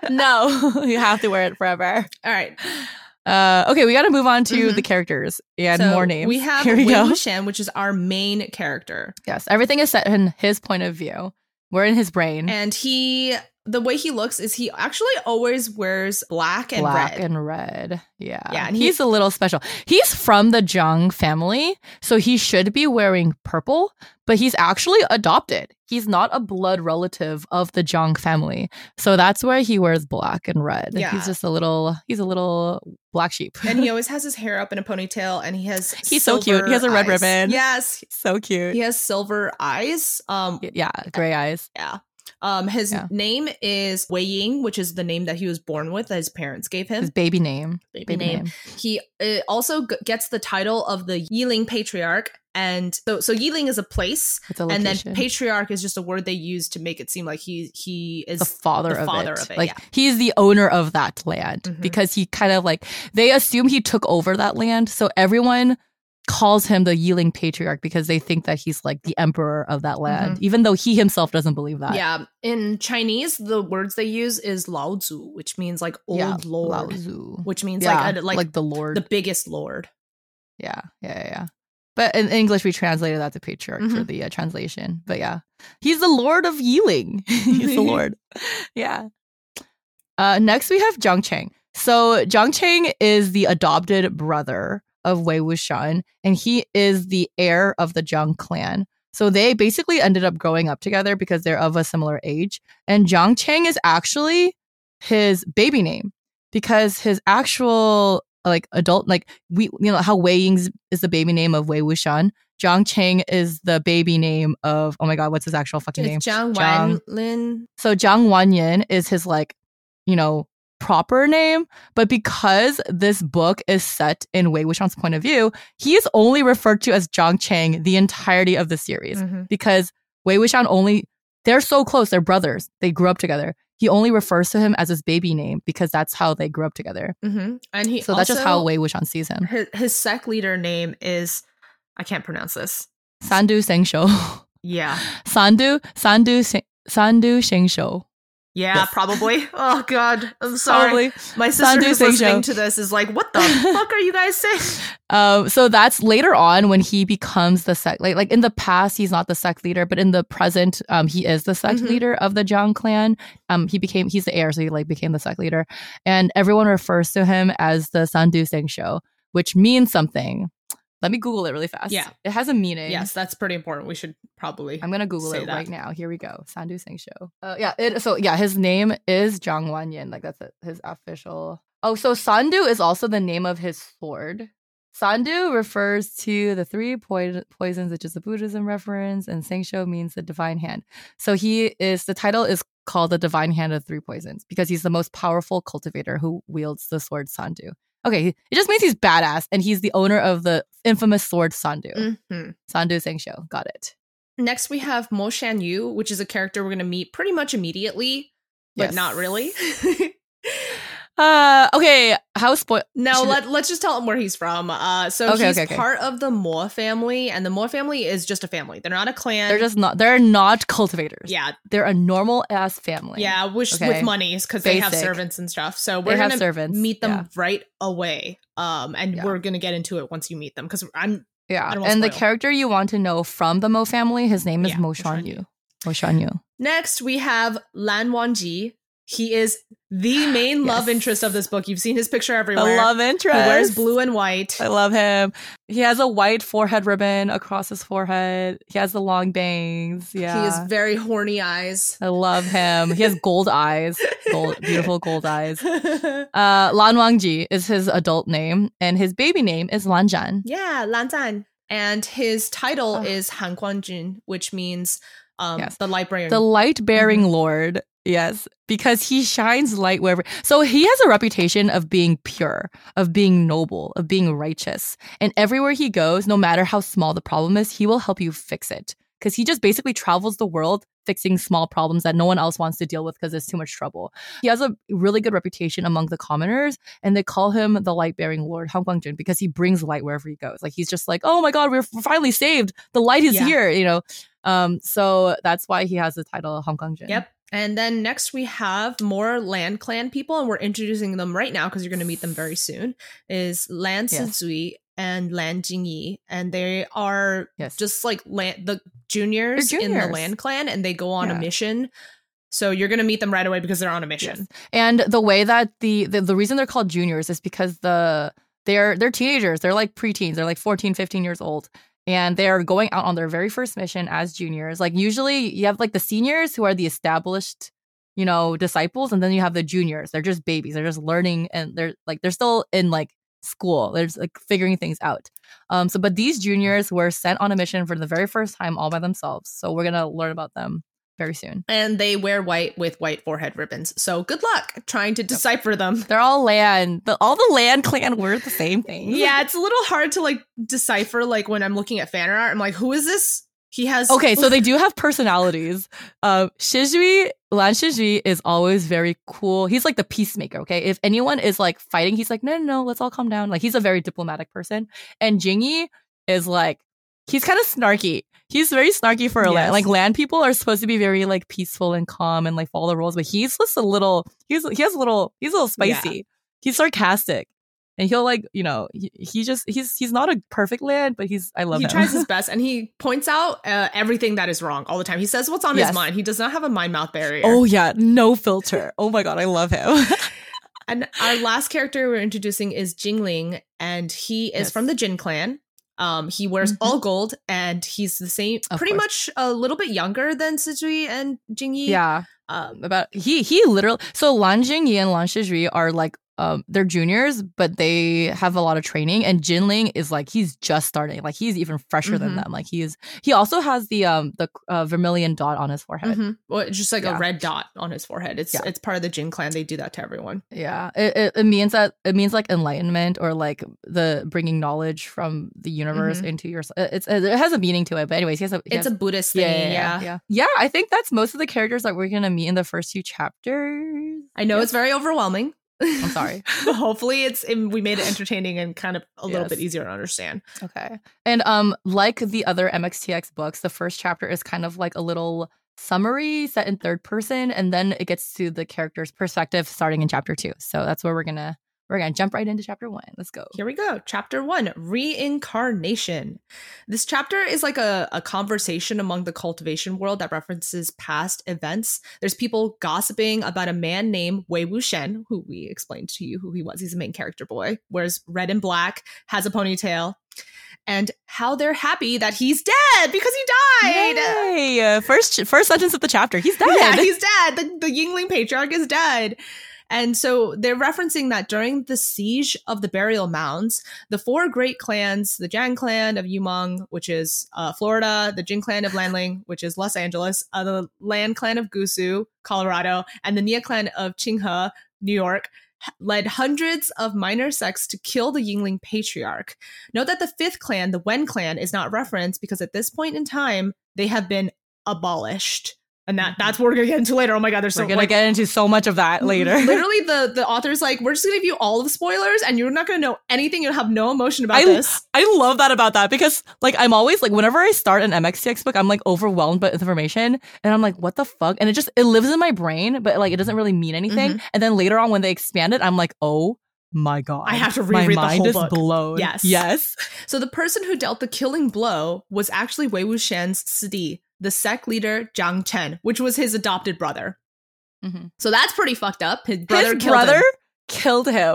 Speaker 1: No, you have to wear it forever.
Speaker 2: All right.
Speaker 1: Okay, we got to move on to the characters and more names.
Speaker 2: We have Wei Wuxian, which is our main character.
Speaker 1: Yes, everything is set in his point of view. We're in his brain.
Speaker 2: And the way he looks is he actually always wears black and
Speaker 1: red. Yeah.
Speaker 2: Yeah. And
Speaker 1: he's a little special. He's from the Jiang family, so he should be wearing purple, but he's actually adopted. He's not a blood relative of the Jiang family. So that's why he wears black and red. Yeah. He's a little black sheep.
Speaker 2: And he always has his hair up in a ponytail, and he's
Speaker 1: so cute. He has a red ribbon.
Speaker 2: Yes.
Speaker 1: So cute.
Speaker 2: He has silver eyes.
Speaker 1: Yeah, gray eyes.
Speaker 2: Yeah. His name is Wei Ying, which is the name that he was born with, that his parents gave him.
Speaker 1: His baby name.
Speaker 2: Baby name. He also gets the title of the Yiling Patriarch. And so Yiling is a place, and then patriarch is just a word they use to make it seem like he is
Speaker 1: the father of it. Like he's the owner of that land because he kind of like, they assume he took over that land. So everyone calls him the Yiling Patriarch because they think that he's like the emperor of that land, even though he himself doesn't believe that.
Speaker 2: Yeah. In Chinese, the words they use is Lao Zu, which means like old lord,
Speaker 1: Lao Zu.
Speaker 2: Which means like
Speaker 1: the lord,
Speaker 2: the biggest lord.
Speaker 1: Yeah. But in English, we translated that to patriarch for the translation. But yeah, he's the Lord of Yiling. He's the Lord. Yeah. Next, we have Jiang Cheng. So Jiang Cheng is the adopted brother of Wei Wuxian, and he is the heir of the Jiang clan. So they basically ended up growing up together because they're of a similar age. And Jiang Cheng is actually his baby name because his actual adult, how Wei Ying is the baby name of Wei Wuxian. Jiang Cheng is the baby name of, oh my god, what's his actual fucking name?
Speaker 2: Jiang Wanlin.
Speaker 1: So Jiang Wanyin is his proper name, but because this book is set in Wei Wuxian's point of view, he is only referred to as Jiang Cheng the entirety of the series because Wei Wuxian they're so close, they're brothers, they grew up together. He only refers to him as his baby name because that's how they grew up together.
Speaker 2: And
Speaker 1: that's just how Wei Wuxian sees him.
Speaker 2: His sect leader name is, I can't pronounce this.
Speaker 1: Sandu Shengsho.
Speaker 2: Yeah.
Speaker 1: Sandu Shengsho.
Speaker 2: Yeah,
Speaker 1: yes.
Speaker 2: Probably. Oh god, I'm sorry. Probably. My sister who's listening to this is like, what the fuck are you guys saying?
Speaker 1: So that's later on when he becomes the sect. Like in the past, he's not the sect leader, but in the present, he is the sect leader of the Jiang clan. He's the heir, so he became the sect leader, and everyone refers to him as the Sandu Shengsho, which means something. Let me Google it really fast.
Speaker 2: Yeah.
Speaker 1: It has a meaning.
Speaker 2: Yes, that's pretty important. We should probably
Speaker 1: I'm going to Google it right now. Here we go. Sandu Shengsho. His name is Jiang Wanyin. Like, that's his official. Oh, so Sandu is also the name of his sword. Sandu refers to the three poisons, which is the Buddhism reference, and Shengsho means the divine hand. So the title is called the divine hand of three poisons because he's the most powerful cultivator who wields the sword Sandu. Okay, it just means he's badass, and he's the owner of the infamous sword Sandu. Sandu Shengsho, got it.
Speaker 2: Next, we have Mo Shan Yu, which is a character we're going to meet pretty much immediately, but not really.
Speaker 1: Okay, how spoil?
Speaker 2: No, let's just tell him where he's from. He's part of the Mo family, and the Mo family is just a family. They're not a clan.
Speaker 1: They're not cultivators.
Speaker 2: Yeah.
Speaker 1: They're a normal ass family.
Speaker 2: Yeah, with money, because they have servants and stuff. So we're going to meet them right away. We're going to get into it once you meet them, because
Speaker 1: and the character you want to know from the Mo family, his name is Mo Shan Yu. Mo Shan Yu.
Speaker 2: Next, we have Lan Wangji. He is the main love interest of this book. You've seen his picture everywhere.
Speaker 1: A love interest.
Speaker 2: He wears blue and white.
Speaker 1: I love him. He has a white forehead ribbon across his forehead. He has the long bangs. Yeah.
Speaker 2: He has very horny eyes.
Speaker 1: I love him. He has gold eyes. Beautiful gold eyes. Lan Wangji is his adult name, and his baby name is Lan Zhan.
Speaker 2: Yeah, Lan Zhan. And his title is Han Guangjun, which means the light-bearing.
Speaker 1: The light-bearing lord. Yes, because he shines light wherever. So he has a reputation of being pure, of being noble, of being righteous. And everywhere he goes, no matter how small the problem is, he will help you fix it. Because he just basically travels the world fixing small problems that no one else wants to deal with because there's too much trouble. He has a really good reputation among the commoners, and they call him the light-bearing lord, Han Guangjun, because he brings light wherever he goes. Like, he's just like, oh my god, we're finally saved. The light is here, you know. So that's why he has the title Han Guangjun.
Speaker 2: Yep. And then next we have more Lan Clan people, and we're introducing them right now because you're going to meet them very soon, is Lan Sizui and Lan Jingyi. And they are just like the juniors in the Lan Clan, and they go on a mission. So you're going to meet them right away because they're on a mission. Yes.
Speaker 1: And the way that the reason they're called juniors is because they're teenagers. They're like preteens. They're like 14, 15 years old. And they're going out on their very first mission as juniors. Like, usually you have like the seniors who are the established, disciples. And then you have the juniors. They're just babies. They're just learning. And they're still in like school. They're just like figuring things out. But these juniors were sent on a mission for the very first time all by themselves. So we're going to learn about them very soon.
Speaker 2: And they wear white with white forehead ribbons. So good luck trying to decipher them.
Speaker 1: They're all land. All the land clan wear the same thing.
Speaker 2: Yeah, it's a little hard to like decipher. Like when I'm looking at fan art, I'm like, who is this? He has...
Speaker 1: Okay, so they do have personalities. Shizui, Lan Shizui is always very cool. He's like the peacemaker, okay? If anyone is like fighting, he's like, no, let's all calm down. Like he's a very diplomatic person. And Jingyi is like, he's kind of snarky. He's very snarky for a land. Like land people are supposed to be very like peaceful and calm and like follow the rules, but he's just a little, he's a little spicy. Yeah. He's sarcastic. And he'll like, you know, he's not a perfect land, but I love him.
Speaker 2: He tries his best and he points out everything that is wrong all the time. He says what's on his mind. He does not have a mind-mouth barrier.
Speaker 1: Oh yeah, no filter. Oh my God, I love him.
Speaker 2: And our last character we're introducing is Jingling, and he is from the Jin clan. He wears all gold, and he's the same, pretty much a little bit younger than Shizui and Jingyi.
Speaker 1: Yeah. He literally, so Lan Jingyi and Lan Shizui are like, they're juniors, but they have a lot of training. And Jinling is like, he's just starting. Like he's even fresher than them. Like he also has the vermilion dot on his forehead.
Speaker 2: Well, it's just like a red dot on his forehead. It's part of the Jin clan. They do that to everyone.
Speaker 1: Yeah, it means like enlightenment, or like the bringing knowledge from the universe into your. It has a meaning to it. But anyways,
Speaker 2: it's a Buddhist thing.
Speaker 1: Yeah. I think that's most of the characters that we're gonna meet in the first few chapters.
Speaker 2: I know it's very overwhelming.
Speaker 1: I'm sorry.
Speaker 2: Hopefully we made it entertaining and kind of a little bit easier to understand.
Speaker 1: Okay. And like the other MXTX books, the first chapter is kind of like a little summary set in third person, and then it gets to the character's perspective starting in chapter 2. So that's where we're gonna jump right into chapter 1. Let's go.
Speaker 2: Here we go. Chapter 1, Reincarnation. This chapter is like a conversation among the cultivation world that references past events. There's people gossiping about a man named Wei Wuxian, who we explained to you who he was. He's a main character boy, wears red and black, has a ponytail, and how they're happy that he's dead because he died.
Speaker 1: Yay! First sentence of the chapter. He's dead.
Speaker 2: Yeah, he's dead. The Yingling patriarch is dead. And so they're referencing that during the siege of the burial mounds, the 4 great clans, the Jiang clan of Yumeng, which is Florida, the Jin clan of Lanling, which is Los Angeles, the Lan clan of Gusu, Colorado, and the Nia clan of Qinghe, New York, led hundreds of minor sects to kill the Yingling patriarch. Note that the 5th clan, the Wen clan, is not referenced because at this point in time, they have been abolished. And that's what we're going to get into later. Oh my God,
Speaker 1: we're going to get into so much of that later.
Speaker 2: Literally, the author's like, we're just going to give you all of the spoilers and you're not going to know anything. You'll have no emotion about this.
Speaker 1: I love that about that because like I'm always like, whenever I start an MXTX book, I'm like overwhelmed by information and I'm like, what the fuck? And it lives in my brain, but like it doesn't really mean anything. And then later on when they expand it, I'm like, oh my God.
Speaker 2: I have to reread the whole book. My mind is
Speaker 1: blown. Yes.
Speaker 2: So the person who dealt the killing blow was actually Wei Wuxian's Sidi, the sect leader Jiang Chen, which was his adopted brother. So that's pretty fucked up. His brother
Speaker 1: killed him.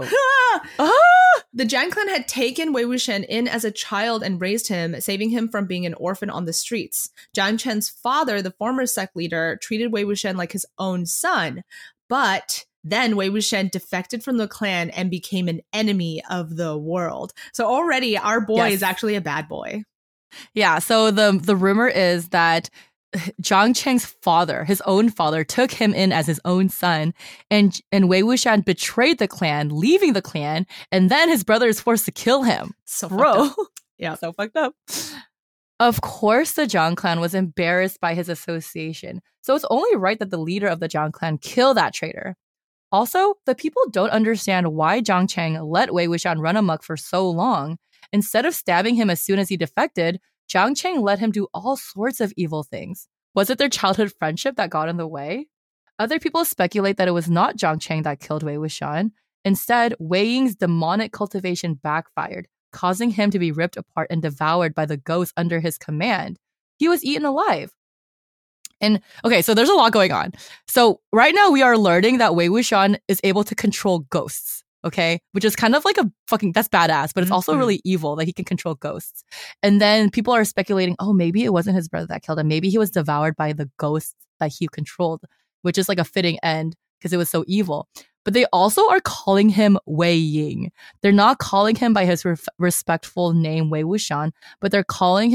Speaker 2: The Jiang clan had taken Wei Wuxian in as a child and raised him, saving him from being an orphan on the streets. Jiang Chen's father, the former sect leader, treated Wei Wuxian like his own son. But then Wei Wuxian defected from the clan and became an enemy of the world. So already our boy is actually a bad boy.
Speaker 1: Yeah, so the rumor is that Jiang Cheng's father, his own father, took him in as his own son, and Wei Wuxian betrayed the clan, leaving the clan, and then his brother is forced to kill him.
Speaker 2: So bro,
Speaker 1: yeah, so fucked up. Of course, the Jiang clan was embarrassed by his association, so it's only right that the leader of the Jiang clan kill that traitor. Also, the people don't understand why Jiang Cheng let Wei Wuxian run amok for so long. Instead of stabbing him as soon as he defected, Jiang Cheng let him do all sorts of evil things. Was it their childhood friendship that got in the way? Other people speculate that it was not Jiang Cheng that killed Wei Wuxian. Instead, Wei Ying's demonic cultivation backfired, causing him to be ripped apart and devoured by the ghosts under his command. He was eaten alive. And okay, so there's a lot going on. So right now we are learning that Wei Wuxian is able to control ghosts. Okay, which is kind of like that's badass, but it's also really evil that he can control ghosts. And then people are speculating, oh, maybe it wasn't his brother that killed him. Maybe he was devoured by the ghosts that he controlled, which is like a fitting end because it was so evil. But they also are calling him Wei Ying. They're not calling him by his respectful name, Wei Wuxian, but they're calling him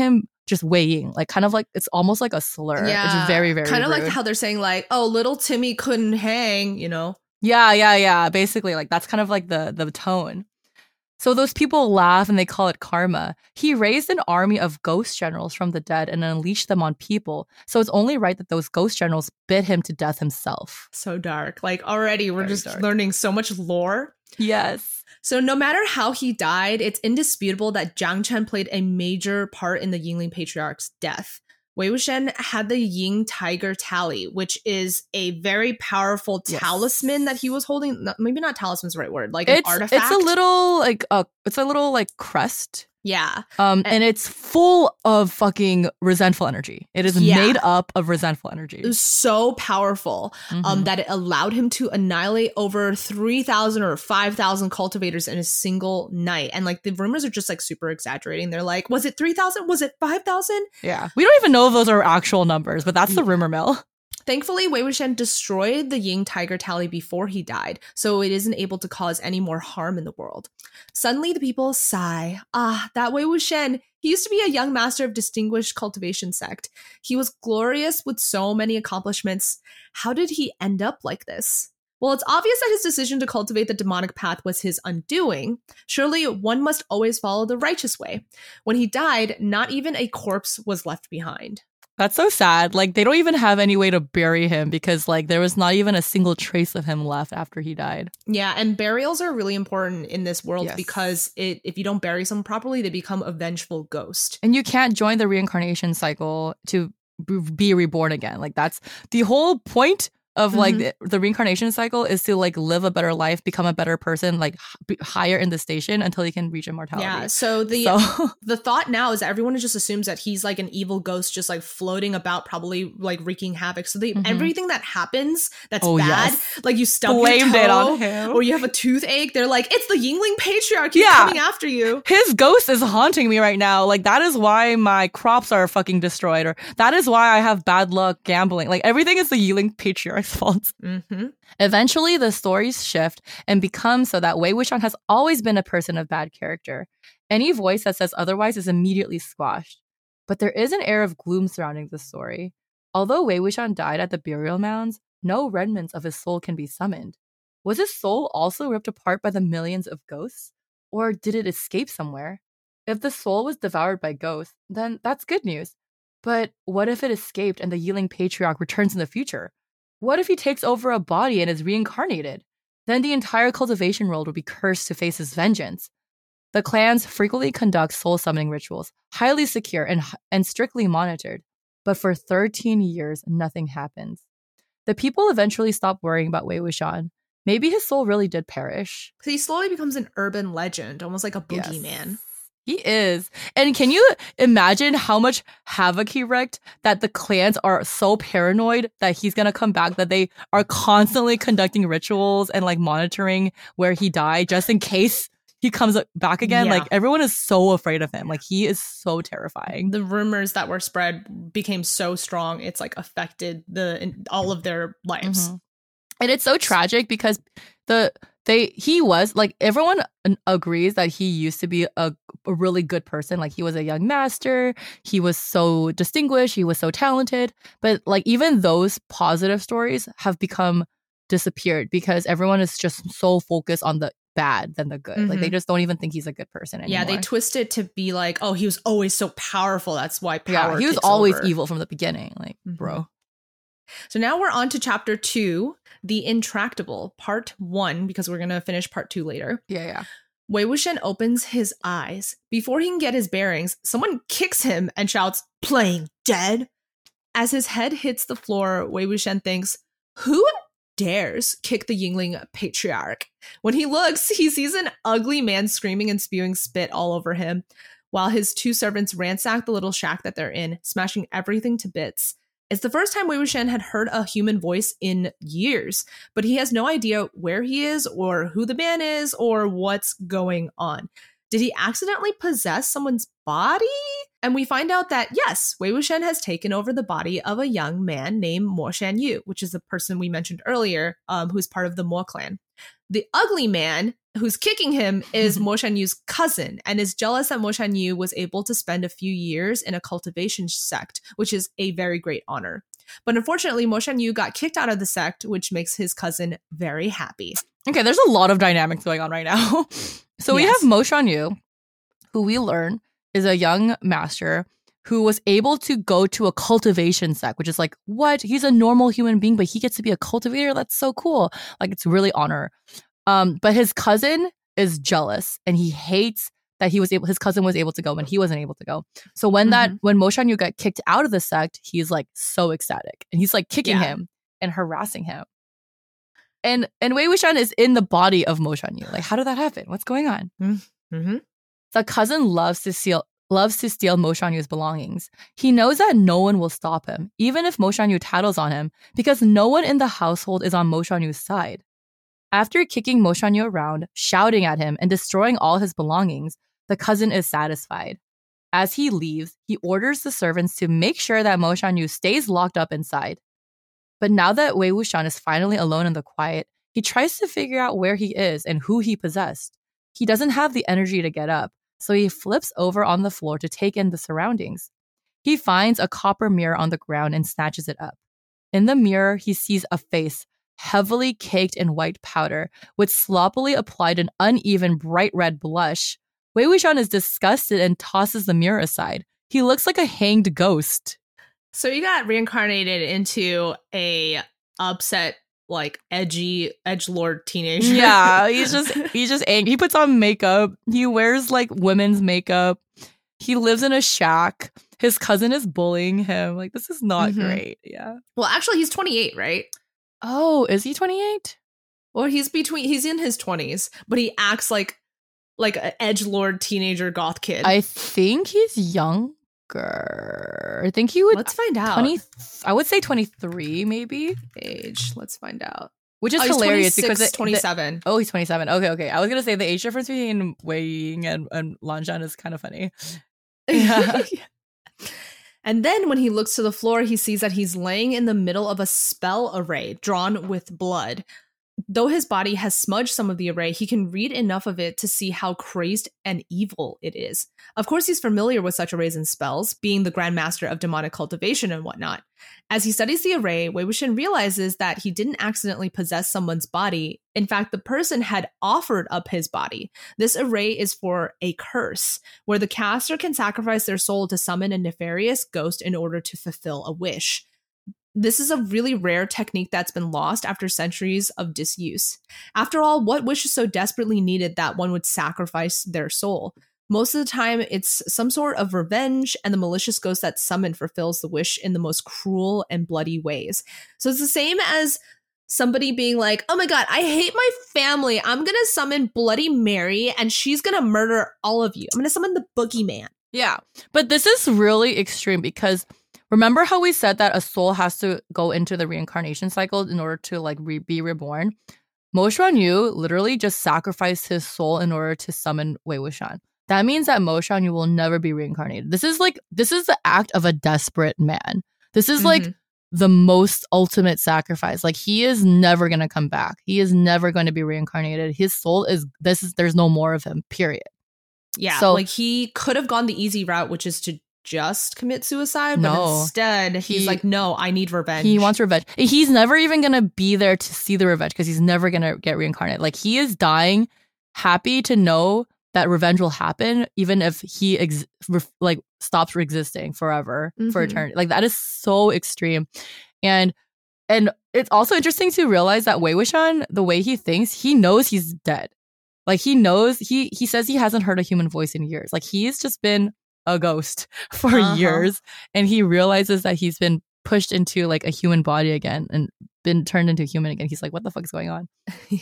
Speaker 1: just Wei Ying, like kind of like it's almost like a slur.
Speaker 2: Yeah,
Speaker 1: it's very, very
Speaker 2: kind of
Speaker 1: rude.
Speaker 2: like how they're saying like, oh, little Timmy couldn't hang, you know.
Speaker 1: Yeah. Basically, like that's kind of like the tone. So those people laugh and they call it karma. He raised an army of ghost generals from the dead and unleashed them on people. So it's only right that those ghost generals bit him to death himself.
Speaker 2: So dark. Like already we're just learning so much lore.
Speaker 1: Yes.
Speaker 2: So no matter how he died, it's indisputable that Jiang Chen played a major part in the Yingling Patriarch's death. Wei Wuxian had the Ying Tiger Tally, which is a very powerful talisman that he was holding. Maybe not talisman's the right word, like an artifact.
Speaker 1: It's a little like crest.
Speaker 2: Yeah.
Speaker 1: And it's full of fucking resentful energy. It is made up of resentful energy.
Speaker 2: It was so powerful that it allowed him to annihilate over 3,000 or 5,000 cultivators in a single night. And like the rumors are just like super exaggerating. They're like, was it 3,000? Was it 5,000?
Speaker 1: Yeah. We don't even know if those are actual numbers, but that's the rumor mill.
Speaker 2: Thankfully, Wei Wuxian destroyed the Ying Tiger Tally before he died, so it isn't able to cause any more harm in the world. Suddenly, the people sigh. That Wei Wuxian, he used to be a young master of distinguished cultivation sect. He was glorious with so many accomplishments. How did he end up like this? Well, it's obvious that his decision to cultivate the demonic path was his undoing. Surely, one must always follow the righteous way. When he died, not even a corpse was left behind.
Speaker 1: That's so sad. Like, they don't even have any way to bury him because, like, there was not even a single trace of him left after he died.
Speaker 2: Yeah, and burials are really important in this world because if you don't bury someone properly, they become a vengeful ghost.
Speaker 1: And you can't join the reincarnation cycle to be reborn again. Like, that's the whole point of like the reincarnation cycle is to like live a better life, become a better person, like higher in the station until he can reach immortality.
Speaker 2: Yeah. So the thought now is that everyone just assumes that he's like an evil ghost, just like floating about, probably like wreaking havoc. So everything that happens that's bad, like you stub your toe,
Speaker 1: it on him,
Speaker 2: or you have a toothache, they're like, it's the Yingling Patriarch. He's coming after you.
Speaker 1: His ghost is haunting me right now. Like that is why my crops are fucking destroyed, or that is why I have bad luck gambling. Like everything is the Yingling Patriarch fault. Eventually, the stories shift and become so that Wei Wuxian has always been a person of bad character. Any voice that says otherwise is immediately squashed. But there is an air of gloom surrounding the story. Although Wei Wuxian died at the burial mounds, no remnants of his soul can be summoned. Was his soul also ripped apart by the millions of ghosts? Or did it escape somewhere? If the soul was devoured by ghosts, then that's good news. But what if it escaped and the Yingling Patriarch returns in the future? What if he takes over a body and is reincarnated? Then the entire cultivation world would be cursed to face his vengeance. The clans frequently conduct soul summoning rituals, highly secure and strictly monitored. But for 13 years, nothing happens. The people eventually stop worrying about Wei Wuxian. Maybe his soul really did perish.
Speaker 2: He slowly becomes an urban legend, almost like a boogeyman.
Speaker 1: Yes. He is. And can you imagine how much havoc he wreaked, that the clans are so paranoid that he's going to come back, that they are constantly conducting rituals and like monitoring where he died just in case he comes back again? Like everyone is so afraid of him. Like he is so terrifying.
Speaker 2: The rumors that were spread became so strong. It's like affected all of their lives.
Speaker 1: And it's so tragic because he was like, everyone agrees that he used to be a really good person. Like he was a young master. He was so distinguished. He was so talented. But like even those positive stories have become disappeared because everyone is just so focused on the bad than the good. Like they just don't even think he's a good person anymore.
Speaker 2: Yeah, they twist it to be like, oh, he was always so powerful. That's why power. Yeah,
Speaker 1: he was always evil from the beginning. Like, bro.
Speaker 2: So now we're on to chapter 2, The Intractable, part 1, because we're going to finish part 2 later.
Speaker 1: Yeah.
Speaker 2: Wei Wuxian opens his eyes. Before he can get his bearings, someone kicks him and shouts, "Playing dead?" As his head hits the floor, Wei Wuxian thinks, who dares kick the Yingling Patriarch? When he looks, he sees an ugly man screaming and spewing spit all over him, while his 2 servants ransack the little shack that they're in, smashing everything to bits. It's the first time Wei Wuxian had heard a human voice in years, but he has no idea where he is or who the man is or what's going on. Did he accidentally possess someone's body? And we find out that, yes, Wei Wuxian has taken over the body of a young man named Mo Shanyu, which is the person we mentioned earlier, who's part of the Mo clan. The ugly man who's kicking him is Mo Shanyu's cousin and is jealous that Mo Shanyu was able to spend a few years in a cultivation sect, which is a very great honor. But unfortunately, Mo Shanyu got kicked out of the sect, which makes his cousin very happy.
Speaker 1: Okay, there's a lot of dynamics going on right now. So we have Mo Shanyu, who we learn is a young master who was able to go to a cultivation sect, which is like, what? He's a normal human being, but he gets to be a cultivator? That's so cool. Like, it's really honor. But his cousin is jealous and he hates that his cousin was able to go when he wasn't able to go. So when Mo Shanyu got kicked out of the sect, he's like so ecstatic and he's like kicking him and harassing him. And Wei Wuxian is in the body of Mo Shanyu. Like, how did that happen? What's going on?
Speaker 2: Mm-hmm.
Speaker 1: The cousin loves to steal Mo Shanyu's belongings. He knows that no one will stop him, even if Mo Shanyu tattles on him, because no one in the household is on Mo Shanyu's side. After kicking Mo Shanyu around, shouting at him, and destroying all his belongings, the cousin is satisfied. As he leaves, he orders the servants to make sure that Mo Shanyu stays locked up inside. But now that Wei Wuxian is finally alone in the quiet, he tries to figure out where he is and who he possessed. He doesn't have the energy to get up, so he flips over on the floor to take in the surroundings. He finds a copper mirror on the ground and snatches it up. In the mirror, he sees a face heavily caked in white powder with sloppily applied an uneven bright red blush. Wei Wuxian is disgusted and tosses the mirror aside. He looks like a hanged ghost.
Speaker 2: So he got reincarnated into a upset, like edgelord teenager.
Speaker 1: Yeah, he's just angry. He puts on makeup. He wears like women's makeup. He lives in a shack. His cousin is bullying him. Like, this is not great. Yeah.
Speaker 2: Well, actually, he's 28, right?
Speaker 1: Oh, is he 28?
Speaker 2: Or he's in his 20s, but he acts like an edgelord teenager goth kid.
Speaker 1: I think he's younger. I think he would.
Speaker 2: Let's find out.
Speaker 1: I would say 23, maybe.
Speaker 2: Age. Let's find out.
Speaker 1: Which is hilarious because
Speaker 2: 27.
Speaker 1: He's 27. Okay. I was gonna say the age difference between Wei Ying and Lanzhan is kind of funny. Yeah.
Speaker 2: And then when he looks to the floor, he sees that he's laying in the middle of a spell array drawn with blood. Though his body has smudged some of the array, he can read enough of it to see how crazed and evil it is. Of course, he's familiar with such arrays and spells, being the Grand Master of demonic cultivation and whatnot. As he studies the array, Wei Wuxian realizes that he didn't accidentally possess someone's body. In fact, the person had offered up his body. This array is for a curse, where the caster can sacrifice their soul to summon a nefarious ghost in order to fulfill a wish. This is a really rare technique that's been lost after centuries of disuse. After all, what wish is so desperately needed that one would sacrifice their soul? Most of the time, it's some sort of revenge, and the malicious ghost that's summoned fulfills the wish in the most cruel and bloody ways. So it's the same as somebody being like, oh my god, I hate my family. I'm going to summon Bloody Mary, and she's going to murder all of you. I'm going to summon the boogeyman.
Speaker 1: Yeah, but this is really extreme because remember how we said that a soul has to go into the reincarnation cycle in order to like be reborn? Mo Shanyu literally just sacrificed his soul in order to summon Wei Wuxian. That means that Mo Shanyu will never be reincarnated. This is the act of a desperate man. This is like the most ultimate sacrifice. Like, he is never going to come back. He is never going to be reincarnated. His soul there's no more of him, period.
Speaker 2: Yeah, so like he could have gone the easy route, which is to just commit suicide, but instead he's like, no, I need revenge.
Speaker 1: He wants revenge. He's never even gonna be there to see the revenge because he's never gonna get reincarnated. Like, he is dying happy to know that revenge will happen, even if he stops existing forever for eternity. Like, that is so extreme. And it's also interesting to realize that Wei Wuxian, the way he thinks, he knows he's dead. Like, he knows, he says he hasn't heard a human voice in years. Like, he's just been a ghost for years, and he realizes that he's been pushed into like a human body again and been turned into human again. He's like, what the fuck is going on?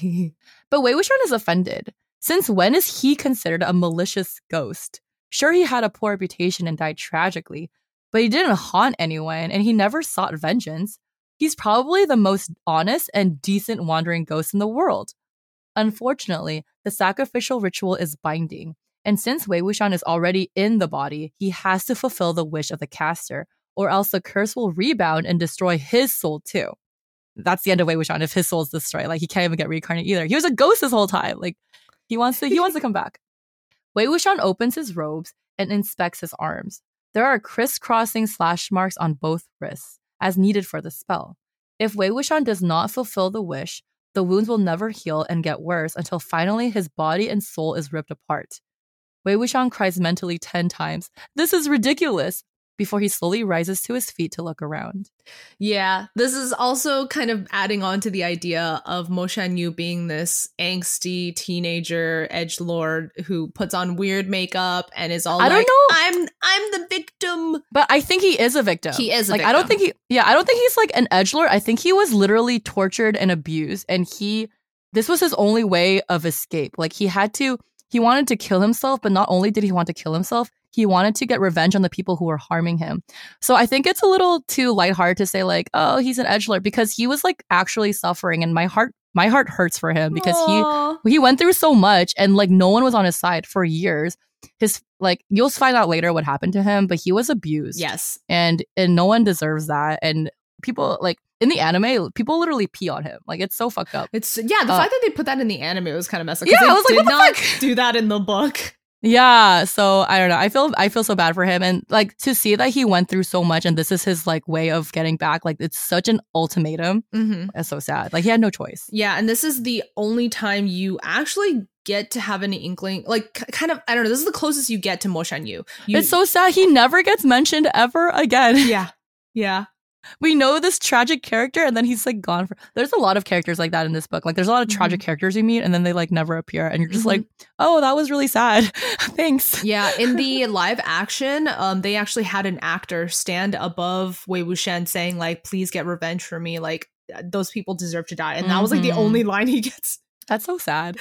Speaker 1: But Wei Wuxian is offended. Since when is he considered a malicious ghost? Sure, he had a poor reputation and died tragically, but he didn't haunt anyone and he never sought vengeance. He's probably the most honest and decent wandering ghost in the world. Unfortunately, the sacrificial ritual is binding, And since Wei Wuxian is already in the body, he has to fulfill the wish of the caster, or else the curse will rebound and destroy his soul too. That's the end of Wei Wuxian if his soul is destroyed. Like, he can't even get reincarnated either. He was a ghost this whole time. Like, he wants to come back. Wei Wuxian opens his robes and inspects his arms. There are crisscrossing slash marks on both wrists, as needed for the spell. If Wei Wuxian does not fulfill the wish, the wounds will never heal and get worse until finally his body and soul is ripped apart. Wei Wuxian cries mentally 10 times, "This is ridiculous," before he slowly rises to his feet to look around.
Speaker 2: Yeah, this is also kind of adding on to the idea of Mo Shan-yu being this angsty teenager edgelord who puts on weird makeup and is all I'm the victim.
Speaker 1: But I think he is a victim.
Speaker 2: He is a victim.
Speaker 1: I don't think he's like an edgelord. I think he was literally tortured and abused, and this was his only way of escape. Like, he wanted to kill himself, but not only did he want to kill himself, he wanted to get revenge on the people who were harming him. So I think it's a little too lighthearted to say like, oh, he's an edgelord, because he was like actually suffering, and my heart hurts for him because he went through so much, and like no one was on his side for years. His, like, you'll find out later what happened to him, but he was abused.
Speaker 2: Yes.
Speaker 1: And no one deserves that. And people, like, in the anime, people literally pee on him. Like, it's so fucked up.
Speaker 2: The fact that they put that in the anime was kind of messed up.
Speaker 1: Yeah, I was like, what the
Speaker 2: fuck? Do that in the book.
Speaker 1: Yeah, so I don't know. I feel so bad for him, and like to see that he went through so much, and this is his like way of getting back. Like, it's such an ultimatum. It's so sad. Like, he had no choice.
Speaker 2: Yeah, and this is the only time you actually get to have any inkling. Like, kind of, I don't know. This is the closest you get to Mo Shan-yu.
Speaker 1: It's so sad. He never gets mentioned ever again.
Speaker 2: Yeah.
Speaker 1: We know this tragic character, and then he's like gone for. There's a lot of characters like that in this book. Like, there's a lot of tragic characters you meet, and then they like never appear, and you're just like, oh, that was really sad. Thanks.
Speaker 2: Yeah, in the live action, they actually had an actor stand above Wei Wuxian saying like, "Please get revenge for me. Like, those people deserve to die," and that was like the only line he gets.
Speaker 1: That's so sad.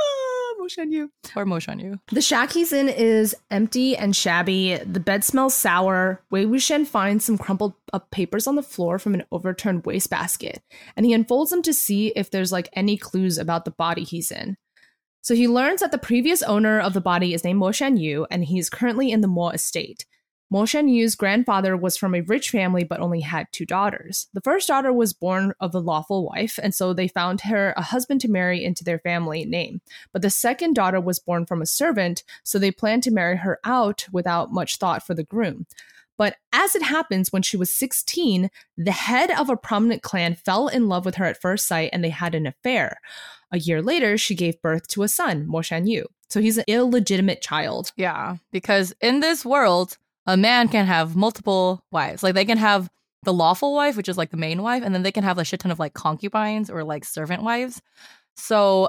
Speaker 2: Mo Shan-yu.
Speaker 1: Poor Mo Shan-yu.
Speaker 2: The shack he's in is empty and shabby. The bed smells sour. Wei Wuxian finds some crumpled up papers on the floor from an overturned wastebasket, and he unfolds them to see if there's like any clues about the body he's in. So he learns that the previous owner of the body is named Mo Shan-yu, and he's currently in the Mo estate. Mo Shan-yu's grandfather was from a rich family but only had 2 daughters. The first daughter was born of the lawful wife, and so they found her a husband to marry into their family name. But the second daughter was born from a servant, so they planned to marry her out without much thought for the groom. But as it happens, when she was 16, the head of a prominent clan fell in love with her at first sight, and they had an affair. A year later, she gave birth to a son, Mo Shan-yu. So he's an illegitimate child.
Speaker 1: Yeah, because in this world, a man can have multiple wives. Like, they can have the lawful wife, which is like the main wife, and then they can have a shit ton of like concubines or like servant wives. So,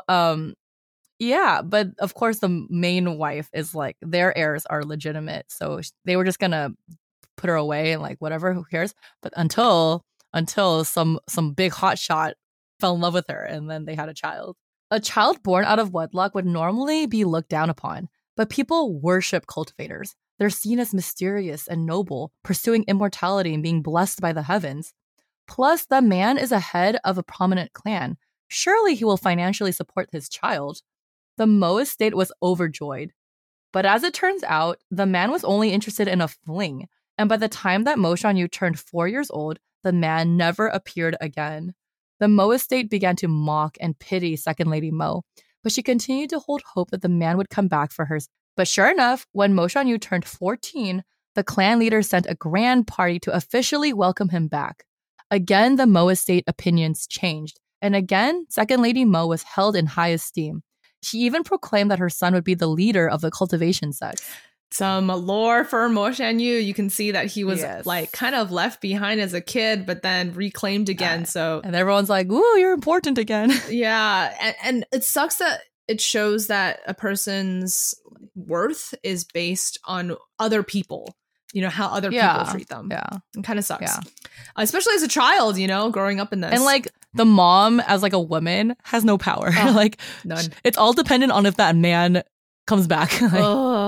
Speaker 1: yeah, but of course the main wife is like, their heirs are legitimate. So they were just gonna put her away and like, whatever, who cares? But until some big hotshot fell in love with her, and then they had a child. A child born out of wedlock would normally be looked down upon, but people worship cultivators. They're seen as mysterious and noble, pursuing immortality and being blessed by the heavens. Plus, the man is a head of a prominent clan. Surely he will financially support his child. The Mo estate was overjoyed. But as it turns out, the man was only interested in a fling, and by the time that Mo Shan-yu turned 4 years old, the man never appeared again. The Mo estate began to mock and pity Second Lady Mo, but she continued to hold hope that the man would come back for her. But sure enough, when Mo Shan-yu turned 14, the clan leader sent a grand party to officially welcome him back. Again, the Mo estate opinions changed, and again, Second Lady Mo was held in high esteem. She even proclaimed that her son would be the leader of the cultivation sect.
Speaker 2: Some lore for Mo Shan-yu. You can see that he was like kind of left behind as a kid, but then reclaimed again.
Speaker 1: And everyone's like, "Ooh, you're important again."
Speaker 2: Yeah, and it sucks that it shows that a person's worth is based on other people. You know, how other people treat them.
Speaker 1: Yeah,
Speaker 2: it kind of sucks. Yeah, especially as a child. You know, growing up in this,
Speaker 1: and like the mom as like a woman has no power. Like
Speaker 2: none.
Speaker 1: It's all dependent on if that man comes back.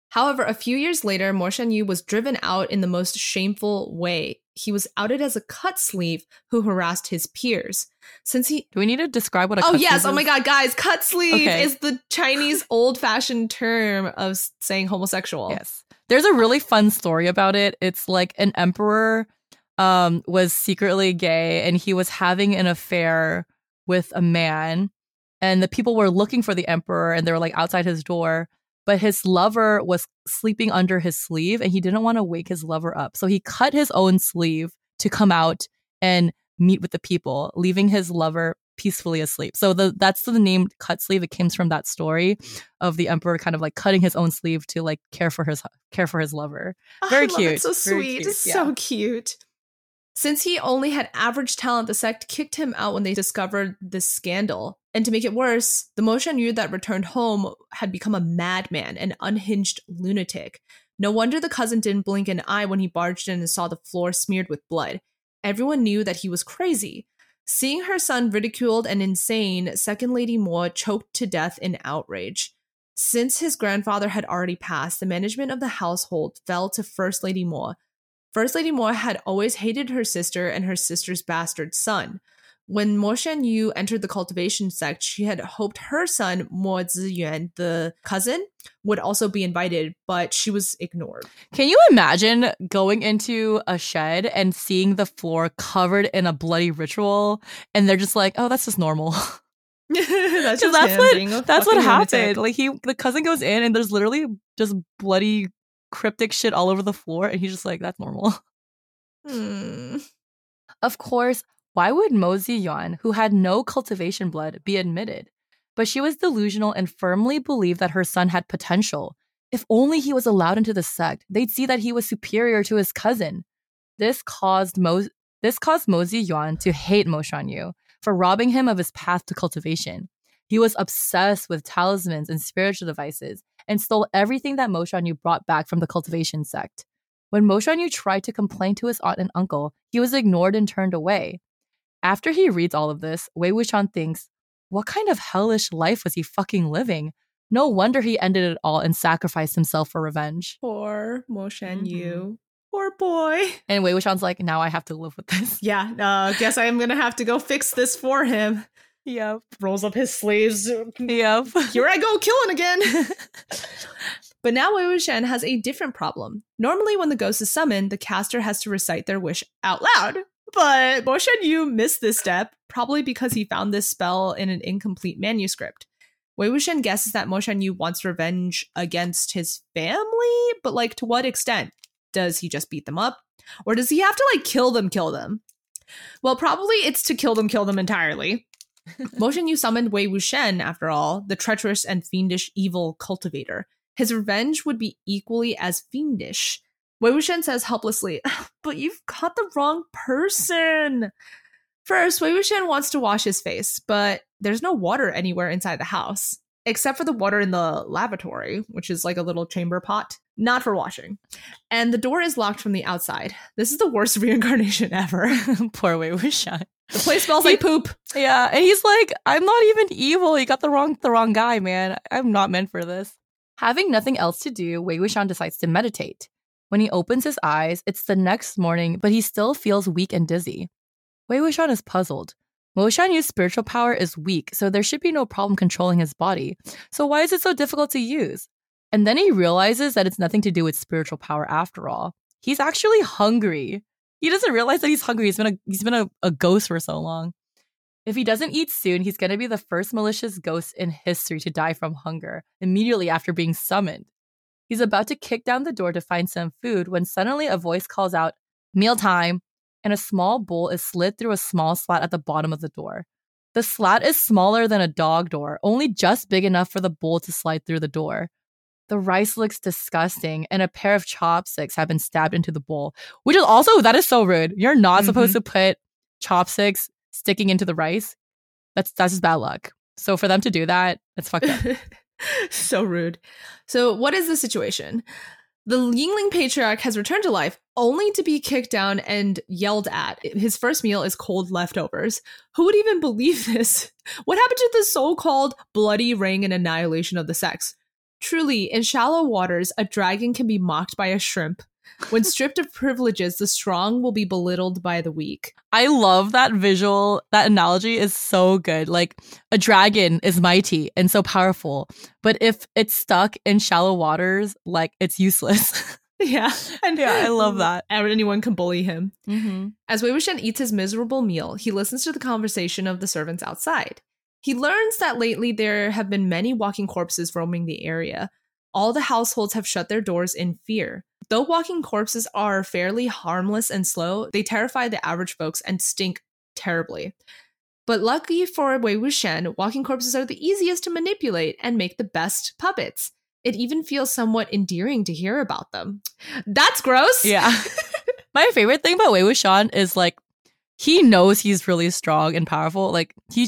Speaker 2: However, a few years later, Mo Shan-yu was driven out in the most shameful way. He was outed as a cut sleeve who harassed his peers.
Speaker 1: Do we need to describe what a cut sleeve is?
Speaker 2: Oh my god, guys, cut sleeve is the Chinese old-fashioned term of saying homosexual.
Speaker 1: Yes. There's a really fun story about it. It's like an emperor was secretly gay and he was having an affair with a man, and the people were looking for the emperor and they were like outside his door. But his lover was sleeping under his sleeve and he didn't want to wake his lover up. So he cut his own sleeve to come out and meet with the people, leaving his lover peacefully asleep. So that's the name cut sleeve. It came from that story of the emperor kind of like cutting his own sleeve to like care for his lover. Very cute.
Speaker 2: It's so sweet. It's so cute. Since he only had average talent, the sect kicked him out when they discovered this scandal. And to make it worse, the Mo Shan-yu that returned home had become a madman, an unhinged lunatic. No wonder the cousin didn't blink an eye when he barged in and saw the floor smeared with blood. Everyone knew that he was crazy. Seeing her son ridiculed and insane, Second Lady Mo choked to death in outrage. Since his grandfather had already passed, the management of the household fell to First Lady Mo. First Lady Mo had always hated her sister and her sister's bastard son. When Mo Shan-yu entered the cultivation sect, she had hoped her son, Mo Ziyuan, the cousin, would also be invited, but she was ignored.
Speaker 1: Can you imagine going into a shed and seeing the floor covered in a bloody ritual, and they're just like, oh, that's just normal.
Speaker 2: that's
Speaker 1: what happened. Like the cousin goes in and there's literally just bloody cryptic shit all over the floor, and he's just like, that's normal. Of course, why would Mo Ziyuan, who had no cultivation blood, be admitted? But she was delusional and firmly believed that her son had potential. If only he was allowed into the sect, they'd see that he was superior to his cousin. This caused Mo Ziyuan to hate Mo Shan-yu for robbing him of his path to cultivation. He was obsessed with talismans and spiritual devices and stole everything that Mo Shan-yu brought back from the cultivation sect. When Mo Shan-yu tried to complain to his aunt and uncle, he was ignored and turned away. After he reads all of this, Wei Wuxian thinks, what kind of hellish life was he fucking living? No wonder he ended it all and sacrificed himself for revenge.
Speaker 2: Poor Mo Shan-yu. Poor boy.
Speaker 1: And Wei Wuxian's like, now I have to live with this.
Speaker 2: Yeah, guess I am going to have to go fix this for him.
Speaker 1: Yep.
Speaker 2: Rolls up his sleeves.
Speaker 1: Yep.
Speaker 2: Here I go, killing again. But now Wei Wuxian has a different problem. Normally when the ghost is summoned, the caster has to recite their wish out loud. But Mo Shan-yu missed this step, probably because he found this spell in an incomplete manuscript. Wei Wuxian guesses that Mo Shan-yu wants revenge against his family, but like to what extent? Does he just beat them up? Or does he have to like kill them? Well, probably it's to kill them entirely. Mo Shan-yu summoned Wei Wuxian, after all, the treacherous and fiendish evil cultivator. His revenge would be equally as fiendish. Wei Wuxian says helplessly, but you've got the wrong person. First, Wei Wuxian wants to wash his face, but there's no water anywhere inside the house, except for the water in the lavatory, which is like a little chamber pot, not for washing. And the door is locked from the outside. This is the worst reincarnation ever.
Speaker 1: Poor Wei Wuxian.
Speaker 2: The place smells like poop.
Speaker 1: Yeah, and he's like, I'm not even evil. You got the wrong guy, man. I'm not meant for this. Having nothing else to do, Wei Wuxian decides to meditate. When he opens his eyes, it's the next morning, but he still feels weak and dizzy. Wei Wuxian is puzzled. Mo Shan-yu's spiritual power is weak, so there should be no problem controlling his body. So why is it so difficult to use? And then he realizes that it's nothing to do with spiritual power after all. He's actually hungry. He doesn't realize that he's hungry. He's been a ghost for so long. If he doesn't eat soon, he's going to be the first malicious ghost in history to die from hunger, immediately after being summoned. He's about to kick down the door to find some food when suddenly a voice calls out, "Mealtime!" and a small bowl is slid through a small slat at the bottom of the door. The slat is smaller than a dog door, only just big enough for the bowl to slide through the door. The rice looks disgusting, and a pair of chopsticks have been stabbed into the bowl, which is also, that is so rude. You're not supposed to put chopsticks sticking into the rice. That's just bad luck. So for them to do that, it's fucked up.
Speaker 2: So rude. So what is the situation? The Yingling patriarch has returned to life only to be kicked down and yelled at. His first meal is cold leftovers. Who would even believe this? What happened to the so-called bloody reign and annihilation of the sects? Truly, in shallow waters, a dragon can be mocked by a shrimp. When stripped of privileges, the strong will be belittled by the weak.
Speaker 1: I love that visual. That analogy is so good. Like, a dragon is mighty and so powerful, but if it's stuck in shallow waters, like, it's useless.
Speaker 2: Yeah.
Speaker 1: And yeah, I love that.
Speaker 2: Anyone can bully him.
Speaker 1: Mm-hmm.
Speaker 2: As Wei Wuxian eats his miserable meal, he listens to the conversation of the servants outside. He learns that lately there have been many walking corpses roaming the area. All the households have shut their doors in fear. Though walking corpses are fairly harmless and slow, they terrify the average folks and stink terribly. But lucky for Wei Wuxian, walking corpses are the easiest to manipulate and make the best puppets. It even feels somewhat endearing to hear about them. That's gross!
Speaker 1: Yeah. My favorite thing about Wei Wuxian is, like, he knows he's really strong and powerful. Like, he's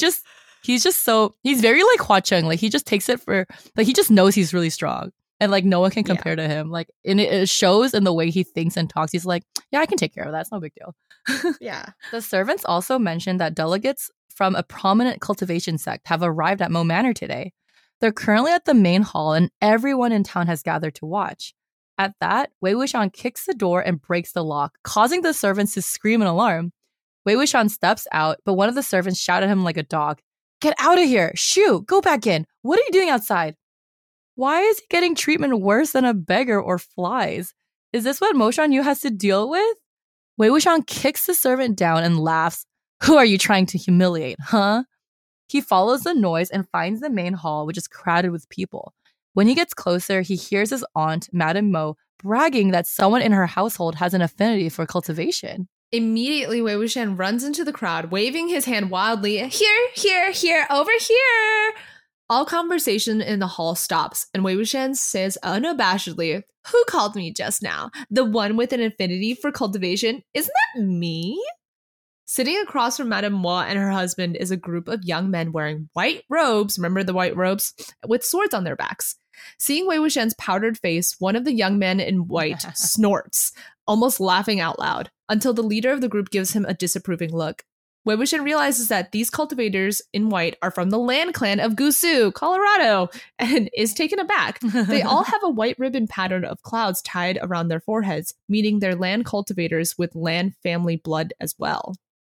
Speaker 1: very like Hua Cheng. Like, he just takes it for, like, he just knows he's really strong. And, like, no one can compare to him. Like, and it shows in the way he thinks and talks. He's like, yeah, I can take care of that. It's no big deal.
Speaker 2: Yeah.
Speaker 1: The servants also mentioned that delegates from a prominent cultivation sect have arrived at Mo Manor today. They're currently at the main hall, and everyone in town has gathered to watch. At that, Wei Wuxian kicks the door and breaks the lock, causing the servants to scream in alarm. Wei Wuxian steps out, but one of the servants shouted at him like a dog. Get out of here! Shoo! Go back in! What are you doing outside? Why is he getting treatment worse than a beggar or flies? Is this what Mo Shan-yu has to deal with? Wei Wuxian kicks the servant down and laughs. Who are you trying to humiliate, huh? He follows the noise and finds the main hall, which is crowded with people. When he gets closer, he hears his aunt, Madame Mo, bragging that someone in her household has an affinity for cultivation.
Speaker 2: Immediately, Wei Wuxian runs into the crowd, waving his hand wildly, here, here, here, over here. All conversation in the hall stops, and Wei Wuxian says unabashedly, who called me just now? The one with an affinity for cultivation? Isn't that me? Sitting across from Madame Mo and her husband is a group of young men wearing white robes, remember the white robes, with swords on their backs. Seeing Wei Wuxian's powdered face, one of the young men in white snorts, almost laughing out loud, until the leader of the group gives him a disapproving look. Wei Wuxian realizes that these cultivators in white are from the Lan clan of Gusu, Colorado, and is taken aback. They all have a white ribbon pattern of clouds tied around their foreheads, meaning they're Lan cultivators with Lan family blood as well.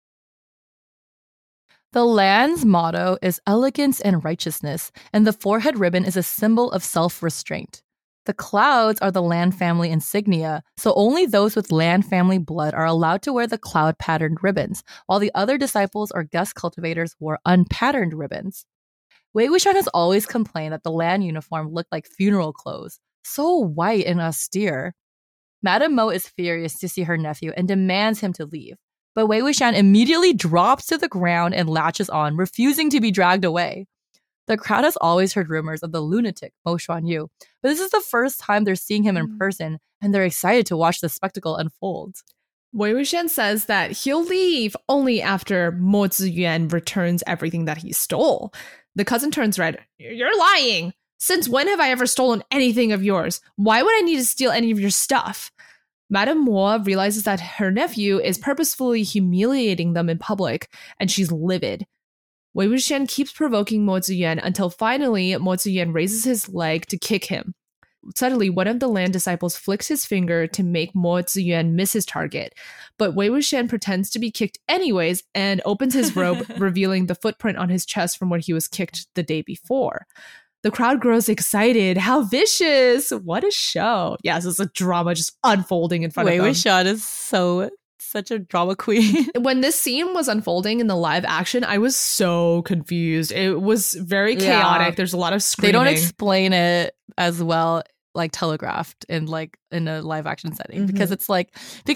Speaker 1: The Lan's motto is elegance and righteousness, and the forehead ribbon is a symbol of self-restraint. The clouds are the Lan family insignia, so only those with Lan family blood are allowed to wear the cloud-patterned ribbons, while the other disciples or guest cultivators wore unpatterned ribbons. Wei Wuxian has always complained that the Lan uniform looked like funeral clothes, so white and austere. Madame Mo is furious to see her nephew and demands him to leave. But Wei Wuxian immediately drops to the ground and latches on, refusing to be dragged away. The crowd has always heard rumors of the lunatic Mo Shan-yu, but this is the first time they're seeing him in person, and they're excited to watch the spectacle unfold.
Speaker 2: Wei Wuxian says that he'll leave only after Mo Ziyuan returns everything that he stole. The cousin turns red. You're lying! Since when have I ever stolen anything of yours? Why would I need to steal any of your stuff? Madame Mo realizes that her nephew is purposefully humiliating them in public, and she's livid. Wei Wuxian keeps provoking Mo Ziyuan until finally Mo Ziyuan raises his leg to kick him. Suddenly, one of the Lan disciples flicks his finger to make Mo Ziyuan miss his target, but Wei Wuxian pretends to be kicked anyways and opens his robe, revealing the footprint on his chest from where he was kicked the day before. The crowd grows excited. How vicious! What a show! Yes, it's a drama just unfolding in front of them.
Speaker 1: Wei Wuxian is such a drama queen.
Speaker 2: When this scene was unfolding in the live action, I was so confused. It was very chaotic. Yeah. There's a lot of screaming.
Speaker 1: They don't explain it as well, like telegraphed in a live action setting, because it's so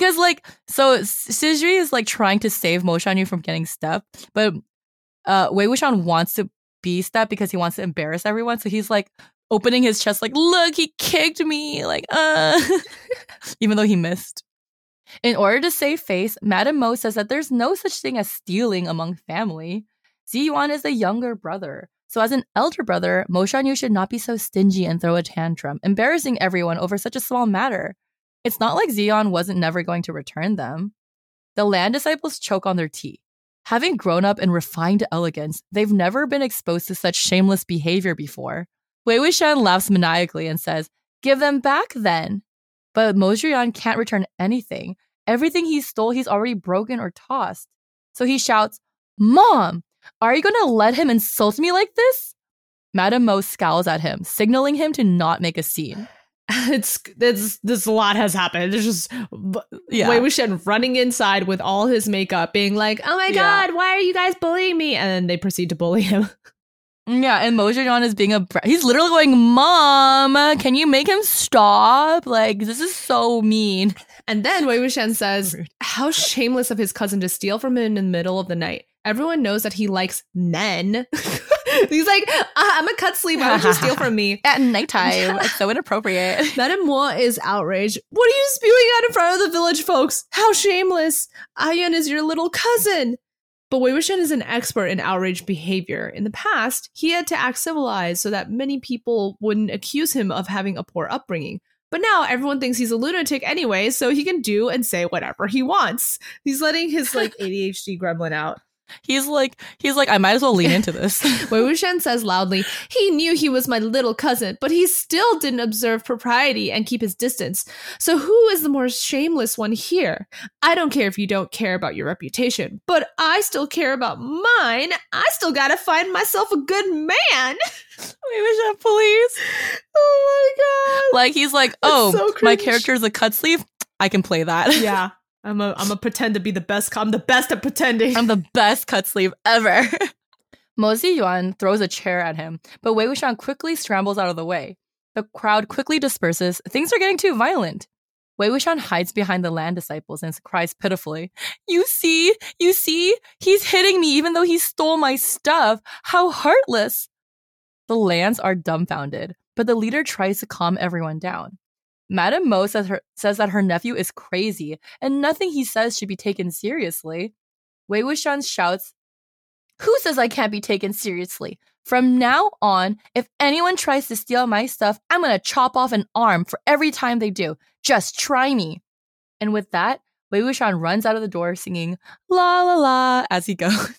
Speaker 1: Sizhui is like trying to save Mo Shan-yu from getting stepped, but Wei Wuxian wants to be stepped because he wants to embarrass everyone. So he's like opening his chest, like, look, he kicked me, like, even though he missed. In order to save face, Madame Mo says that there's no such thing as stealing among family. Ziyuan is the younger brother. So as an elder brother, Mo Shan-yu should not be so stingy and throw a tantrum, embarrassing everyone over such a small matter. It's not like Ziyuan wasn't never going to return them. The Lan disciples choke on their tea. Having grown up in refined elegance, they've never been exposed to such shameless behavior before. Wei Wuxian laughs maniacally and says, "Give them back then." But Mo Zhiyan can't return anything. Everything he stole, he's already broken or tossed. So he shouts, "Mom, are you gonna let him insult me like this?" Madame Mo scowls at him, signaling him to not make a scene.
Speaker 2: This a lot has happened. There's just Wei Wuxian running inside with all his makeup, being like, "Oh my god, why are you guys bullying me?" And then they proceed to bully him.
Speaker 1: Yeah, and Mo Zhiyan is being he's literally going, "Mom, can you make him stop? Like, this is so mean."
Speaker 2: And then Wei Wuxian says, how shameless of his cousin to steal from him in the middle of the night. Everyone knows that he likes men. He's like, I'm a cut sleeve. Why would you steal from me?
Speaker 1: At nighttime. It's so inappropriate.
Speaker 2: Madame Mo is outraged. What are you spewing out in front of the village folks? How shameless. Ayan is your little cousin. But Wei Wuxian is an expert in outraged behavior. In the past, he had to act civilized so that many people wouldn't accuse him of having a poor upbringing. But now everyone thinks he's a lunatic anyway, so he can do and say whatever he wants. He's letting his ADHD gremlin out.
Speaker 1: He's like, I might as well lean into this.
Speaker 2: Wei Wuxian says loudly, he knew he was my little cousin, but he still didn't observe propriety and keep his distance. So who is the more shameless one here? I don't care if you don't care about your reputation, but I still care about mine. I still gotta find myself a good man.
Speaker 1: Wei Wuxian, please.
Speaker 2: Oh my god.
Speaker 1: Like, he's like, so my character's a cut sleeve. I can play that.
Speaker 2: Yeah. I'm a pretend to be the best. I'm the best at pretending.
Speaker 1: I'm the best cut sleeve ever. Mo Ziyuan throws a chair at him, but Wei Wuxian quickly scrambles out of the way. The crowd quickly disperses. Things are getting too violent. Wei Wuxian hides behind the land disciples and cries pitifully, You see? He's hitting me even though he stole my stuff. How heartless!" The lands are dumbfounded, but the leader tries to calm everyone down. Madame Mo says that her nephew is crazy and nothing he says should be taken seriously. Wei Wuxian shouts, "Who says I can't be taken seriously? From now on, if anyone tries to steal my stuff, I'm gonna chop off an arm for every time they do. Just try me." And with that, Wei Wuxian runs out of the door singing "La la la" as he goes.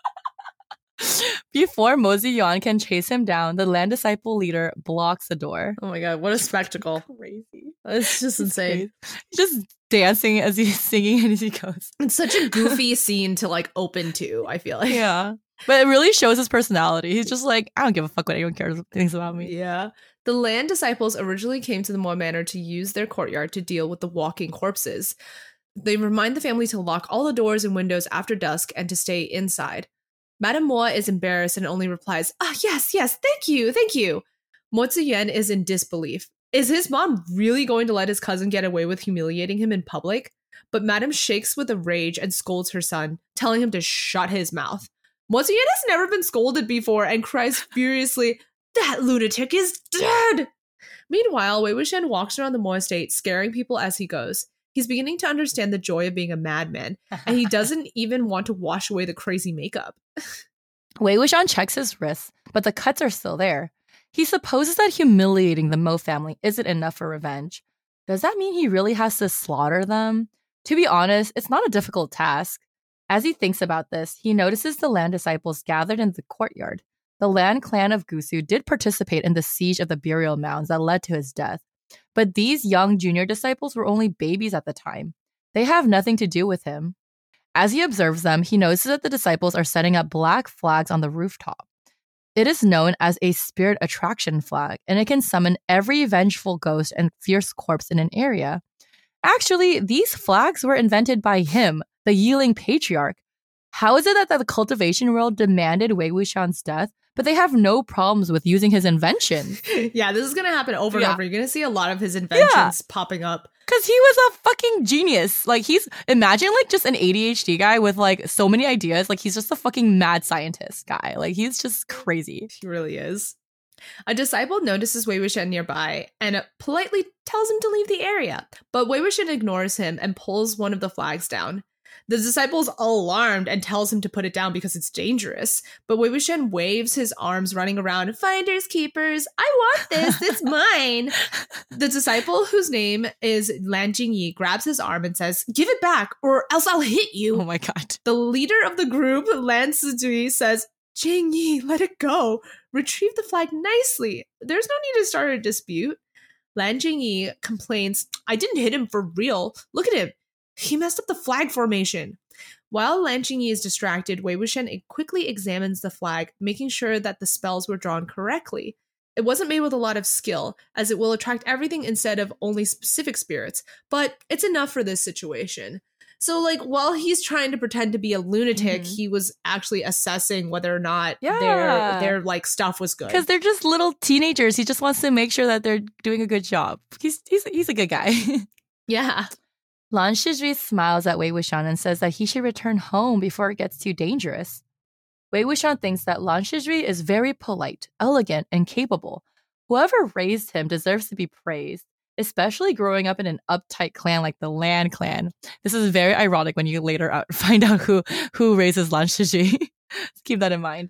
Speaker 1: Before Mo Ziyuan can chase him down, the land disciple leader blocks the door.
Speaker 2: Oh my god, what a spectacle.
Speaker 1: Crazy.
Speaker 2: It's just insane.
Speaker 1: He's just dancing as he's singing and as he goes.
Speaker 2: It's such a goofy scene to open to, I feel like.
Speaker 1: Yeah. But it really shows his personality. He's just like, I don't give a fuck what anyone thinks about me.
Speaker 2: Yeah. The land disciples originally came to the Mo Manor to use their courtyard to deal with the walking corpses. They remind the family to lock all the doors and windows after dusk and to stay inside. Madame Mo is embarrassed and only replies, yes, thank you. Mo Ziyuan is in disbelief. Is his mom really going to let his cousin get away with humiliating him in public? But Madame shakes with a rage and scolds her son, telling him to shut his mouth. Mo Ziyuan has never been scolded before and cries furiously, "That lunatic is dead!" Meanwhile, Wei Wuxian walks around the Mo estate, scaring people as he goes. He's beginning to understand the joy of being a madman, and he doesn't even want to wash away the crazy makeup.
Speaker 1: Wei Wuxian checks his wrists, but the cuts are still there. He supposes that humiliating the Mo family isn't enough for revenge. Does that mean he really has to slaughter them? To be honest, it's not a difficult task. As he thinks about this, he notices the land disciples gathered in the courtyard. The Lan clan of Gusu did participate in the siege of the burial mounds that led to his death. But these young junior disciples were only babies at the time. They have nothing to do with him. As he observes them, he notices that the disciples are setting up black flags on the rooftop. It is known as a spirit attraction flag, and it can summon every vengeful ghost and fierce corpse in an area. Actually, these flags were invented by him, the Yiling patriarch. How is it that the cultivation world demanded Wei Wuxian's death, but they have no problems with using his invention?
Speaker 2: Yeah, this is going to happen over and over. You're going to see a lot of his inventions popping up.
Speaker 1: Because he was a fucking genius. Imagine just an ADHD guy with so many ideas. He's just a fucking mad scientist guy. He's just crazy.
Speaker 2: He really is. A disciple notices Wei Wuxian nearby and politely tells him to leave the area. But Wei Wuxian ignores him and pulls one of the flags down. The disciple's alarmed and tells him to put it down because it's dangerous. But Wei Wuxian waves his arms, running around, "Finders, keepers, I want this, it's mine." The disciple, whose name is Lan Jingyi, grabs his arm and says, "Give it back or else I'll hit you."
Speaker 1: Oh my god.
Speaker 2: The leader of the group, Lan Sijui, says, Jing-Yi, let it go. Retrieve the flag nicely. There's no need to start a dispute. Lan Jing-Yi complains, I didn't hit him for real. Look at him. He messed up the flag formation. While Lan Jing-Yi is distracted, Wei Wuxian quickly examines the flag, making sure that the spells were drawn correctly. It wasn't made with a lot of skill, as it will attract everything instead of only specific spirits, but it's enough for this situation. So, like, while he's trying to pretend to be a lunatic, he was actually assessing whether or not their like stuff was good.
Speaker 1: Because they're just little teenagers. He just wants to make sure that they're doing a good job. He's a good guy.
Speaker 2: Yeah.
Speaker 1: Lan Shizhui smiles at Wei Wuxian and says that he should return home before it gets too dangerous. Wei Wuxian thinks that Lan Shizhui is very polite, elegant, and capable. Whoever raised him deserves to be praised, especially growing up in an uptight clan like the Lan clan. This is very ironic when you later find out who raises Lan Shizhui. Keep that in mind.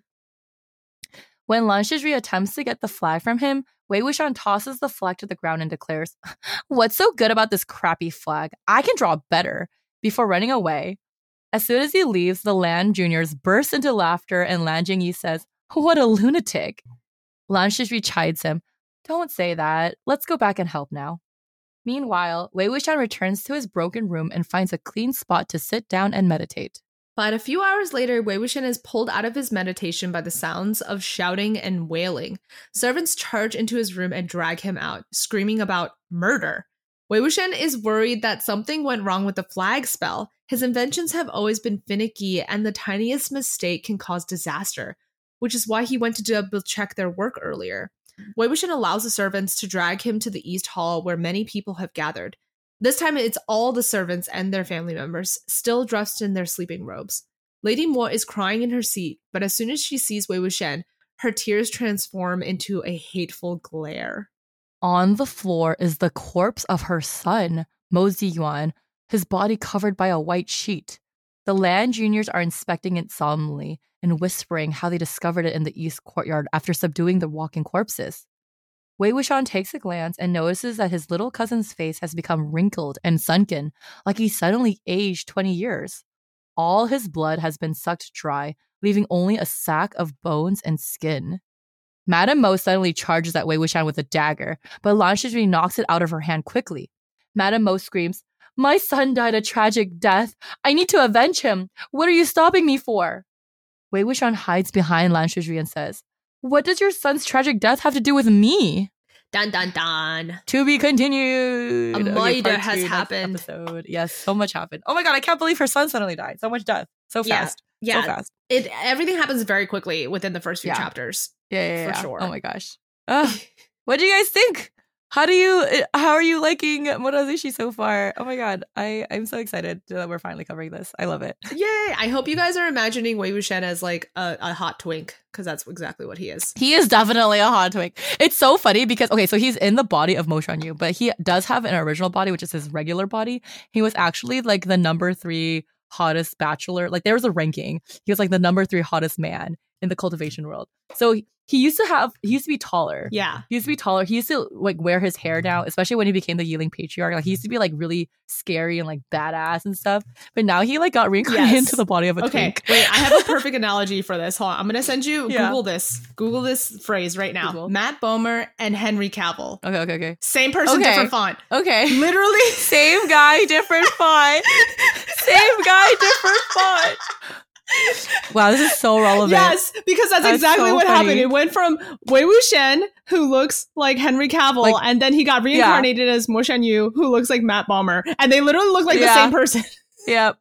Speaker 1: When Lan Shizhui attempts to get the flag from him, Wei Wuxian tosses the flag to the ground and declares, "What's so good about this crappy flag? I can draw better," before running away. As soon as he leaves, the Lan juniors burst into laughter and Lan Jingyi says, "What a lunatic." Lan Shizhui chides him, "Don't say that. Let's go back and help now." Meanwhile, Wei Wuxian returns to his broken room and finds a clean spot to sit down and meditate.
Speaker 2: But a few hours later, Wei Wuxian is pulled out of his meditation by the sounds of shouting and wailing. Servants charge into his room and drag him out, screaming about murder. Wei Wuxian is worried that something went wrong with the flag spell. His inventions have always been finicky, and the tiniest mistake can cause disaster, which is why he went to double-check their work earlier. Wei Wuxian allows the servants to drag him to the East Hall where many people have gathered. This time it's all the servants and their family members, still dressed in their sleeping robes. Lady Mo is crying in her seat, but as soon as she sees Wei Wuxian, her tears transform into a hateful glare.
Speaker 1: On the floor is the corpse of her son, Mo Ziyuan, his body covered by a white sheet. The Lan juniors are inspecting it solemnly and whispering how they discovered it in the east courtyard after subduing the walking corpses. Wei Wuxian takes a glance and notices that his little cousin's face has become wrinkled and sunken, like he suddenly aged 20 years. All his blood has been sucked dry, leaving only a sack of bones and skin. Madame Mo suddenly charges at Wei Wuxian with a dagger, but Lan Shizhui knocks it out of her hand quickly. Madame Mo screams, "My son died a tragic death. I need to avenge him. What are you stopping me for?" Wei Wuxian hides behind Lan Shizhui and says, "What does your son's tragic death have to do with me?"
Speaker 2: Dun dun dun.
Speaker 1: To be continued.
Speaker 2: A murder has happened.
Speaker 1: Episode. Yes, so much happened. Oh my god, I can't believe her son suddenly died. So much death. So fast.
Speaker 2: Yeah.
Speaker 1: So fast.
Speaker 2: Everything happens very quickly within the first few chapters.
Speaker 1: Yeah.
Speaker 2: For sure.
Speaker 1: Oh my gosh. What do you guys think? How are you liking Murazushi so far? Oh my god, I'm so excited that we're finally covering this. I love it.
Speaker 2: Yay! I hope you guys are imagining Wei Wuxian as like a hot twink, because that's exactly what he is.
Speaker 1: He is definitely a hot twink. It's so funny because, okay, so he's in the body of Mo Shanyu, but he does have an original body, which is his regular body. He was actually like the number 3 hottest bachelor. Like there was a ranking. He was like the number 3 hottest man in the cultivation world. So he used to be taller.
Speaker 2: Yeah.
Speaker 1: He used to be taller. He used to like wear his hair now, especially when he became the Yiling patriarch. Like he used to be like really scary and like badass and stuff. But now he like got reincarnated into the body of a twink.
Speaker 2: Wait, I have a perfect analogy for this. Hold on. I'm going to send you, Google this phrase right now.
Speaker 1: Google.
Speaker 2: Matt Bomer and Henry Cavill.
Speaker 1: Okay.
Speaker 2: Same person, different font.
Speaker 1: Okay.
Speaker 2: Literally.
Speaker 1: Same guy, different font. Same guy, different font. Wow, this is so relevant.
Speaker 2: Yes, because that's exactly so what happened. It went from Wei Wuxian, who looks like Henry Cavill, and then he got reincarnated as Mo Shanyu, who looks like Matt Bomer. And they literally look like the same person.
Speaker 1: Yep.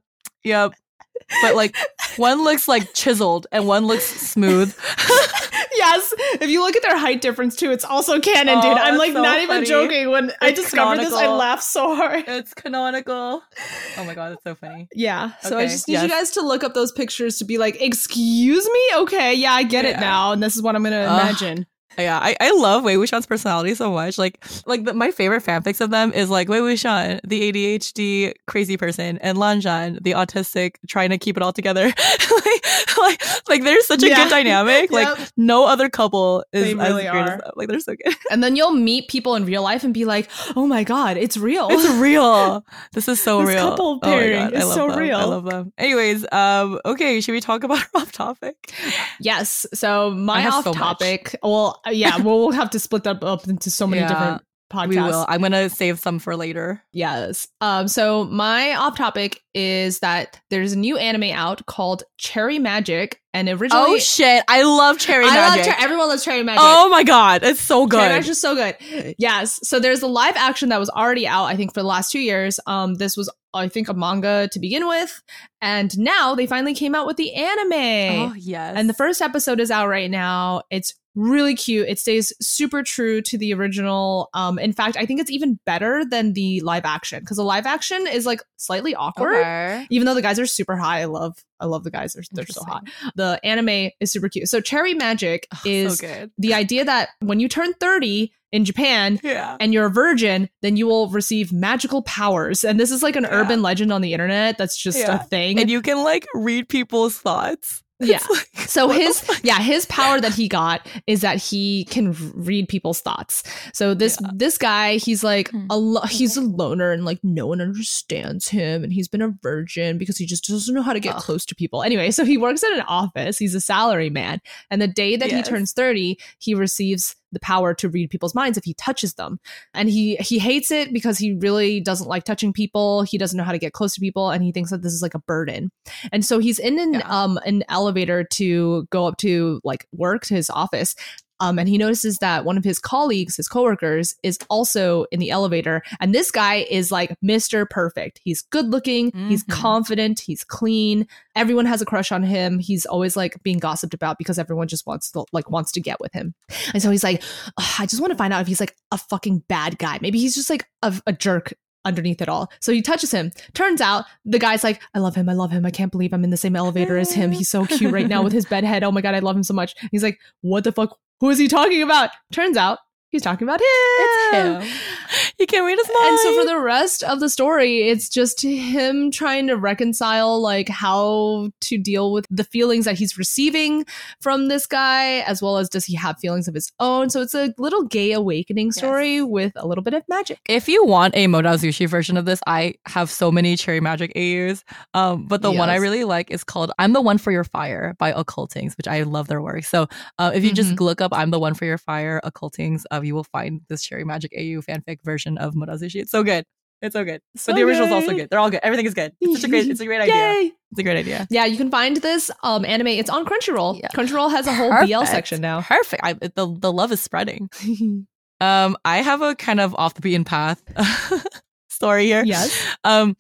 Speaker 1: But like one looks like chiseled and one looks smooth.
Speaker 2: Yes, if you look at their height difference too, it's also canon, dude. I'm like so not even joking. When I discovered this, I laughed so hard.
Speaker 1: It's canonical. Oh my god, that's so funny.
Speaker 2: Yeah, so I just need you guys to look up those pictures to be like, excuse me? Okay, yeah, I get it now, and this is what I'm gonna imagine.
Speaker 1: Yeah, I love Wei Wuxian's personality so much. My favorite fanfics of them is like Wei Wuxian, the ADHD crazy person, and Lanzhan, the autistic trying to keep it all together. like there's such a good dynamic. Like no other couple is as great as them. Like they're so good.
Speaker 2: And then you'll meet people in real life and be like, oh my god, it's real.
Speaker 1: It's real. This is so
Speaker 2: this
Speaker 1: real.
Speaker 2: Couple pairing is so
Speaker 1: them.
Speaker 2: real.
Speaker 1: I love them. Anyways, okay, should we talk about our off topic?
Speaker 2: Yes. So my off topic. Well, yeah, we'll have to split that up into so many different podcasts.
Speaker 1: We will. I'm gonna save some for later.
Speaker 2: Yes. So my off topic is that there's a new anime out called Cherry Magic, and originally,
Speaker 1: oh shit, I love Cherry Magic.
Speaker 2: Everyone loves Cherry Magic.
Speaker 1: Oh my god, it's so good.
Speaker 2: Cherry Magic is so good. Yes. So there's a live action that was already out, I think, for the last 2 years. This was, I think, a manga to begin with, and now they finally came out with the anime.
Speaker 1: Oh yes.
Speaker 2: And the first episode is out right now. It's really cute. It stays super true to the original. In fact, I think it's even better than the live action, because the live action is like slightly awkward, even though the guys are super hot. I love the guys. They're so hot. The anime is super cute. So Cherry Magic is the idea that when you turn 30 in Japan and you're a virgin, then you will receive magical powers. And this is like an urban legend on the internet. That's just a thing.
Speaker 1: And you can like read people's thoughts.
Speaker 2: Yeah. Like, so his power that he got is that he can read people's thoughts. So this guy, he's like he's a loner, and like no one understands him, and he's been a virgin because he just doesn't know how to get close to people. Anyway, so he works at an office. He's a salary man, and the day that he turns 30, he receives the power to read people's minds if he touches them. And he hates it because he really doesn't like touching people. He doesn't know how to get close to people, and he thinks that this is like a burden. And so he's in an elevator to go up to like work, to his office. And he notices that one of his colleagues, his coworkers, is also in the elevator. And this guy is like Mr. Perfect. He's good looking. He's confident. He's clean. Everyone has a crush on him. He's always like being gossiped about because everyone just wants to get with him. And so he's like, I just want to find out if he's like a fucking bad guy. Maybe he's just like a jerk underneath it all. So he touches him. Turns out the guy's like, I love him. I can't believe I'm in the same elevator as him. He's so cute right now with his bed head. Oh my God, I love him so much. He's like, what the fuck? Who is he talking about? Turns out he's talking about him.
Speaker 1: It's him. He can't read his mind.
Speaker 2: And so for the rest of the story, it's just him trying to reconcile like how to deal with the feelings that he's receiving from this guy, as well as does he have feelings of his own. So it's a little gay awakening story with a little bit of magic.
Speaker 1: If you want a Modazushi version of this, I have so many Cherry Magic AUs. But the one I really like is called I'm the One for Your Fire by Occultings, which I love their work. So if you just look up I'm the One for Your Fire, Occultings, you will find this Cherry Magic AU fanfic version of Modazushi. It's so good. It's so good. So but the original's also good. They're all good. Everything is good. It's a great idea. It's a great idea.
Speaker 2: Yeah, you can find this anime. It's on Crunchyroll. Yeah. Crunchyroll has a whole BL section now.
Speaker 1: Perfect. The love is spreading. I have a kind of off the beaten path story here.
Speaker 2: Yes.
Speaker 1: So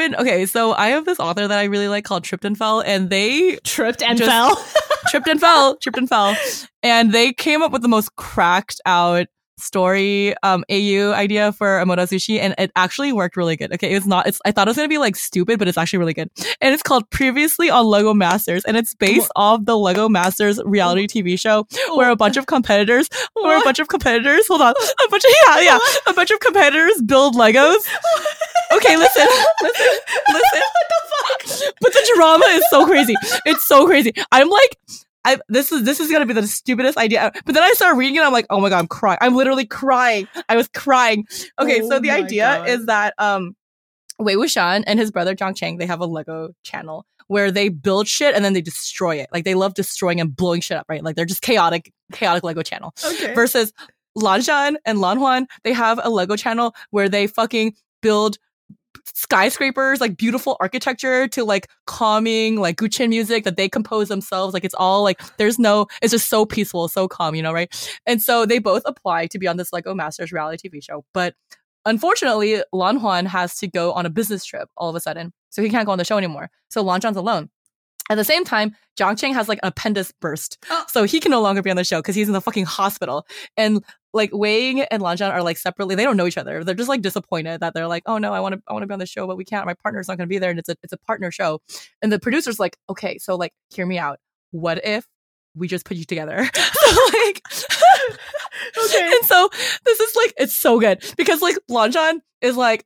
Speaker 1: I have this author that I really like called Tripped and Fell, and they
Speaker 2: tripped and fell.
Speaker 1: Tripped and fell. And they came up with the most cracked out story AU idea for a Modazushi, and it actually worked really good. Okay, I thought it was gonna be like stupid, but it's actually really good. And it's called Previously on Lego Masters, and it's based off the Lego Masters reality TV show where a bunch of competitors hold on, a bunch of competitors build Legos. Okay, listen. What
Speaker 2: the fuck?
Speaker 1: But the drama is so crazy. It's so crazy. I'm like, this is gonna be the stupidest idea. But then I started reading it. I'm like, oh my God, I'm crying. I'm literally crying. I was crying. Okay, so the idea is that Wei Wuxian and his brother Zhang Cheng, they have a Lego channel where they build shit and then they destroy it. Like they love destroying and blowing shit up, right? Like they're just chaotic Lego channel. Okay. Versus Lanzhan and Lanhuan, they have a Lego channel where they fucking build skyscrapers, like beautiful architecture to like calming like Guqin music that they compose themselves. Like it's all like it's just so peaceful, so calm, right? And so they both apply to be on this Lego Masters reality TV show. But unfortunately, Lanhuan has to go on a business trip all of a sudden. So he can't go on the show anymore. So Lanzhan's alone. At the same time, Zhang Cheng has like an appendix burst. So he can no longer be on the show because he's in the fucking hospital. And like Wei and Lanzhan are like separately. They don't know each other. They're just like disappointed that they're like, oh no, I want to be on the show, but we can't. My partner's not going to be there. And it's a partner show. And the producer's like, okay, so like, hear me out. What if we just put you together. So like, okay. And so this is like, it's so good because like Lanjan is like,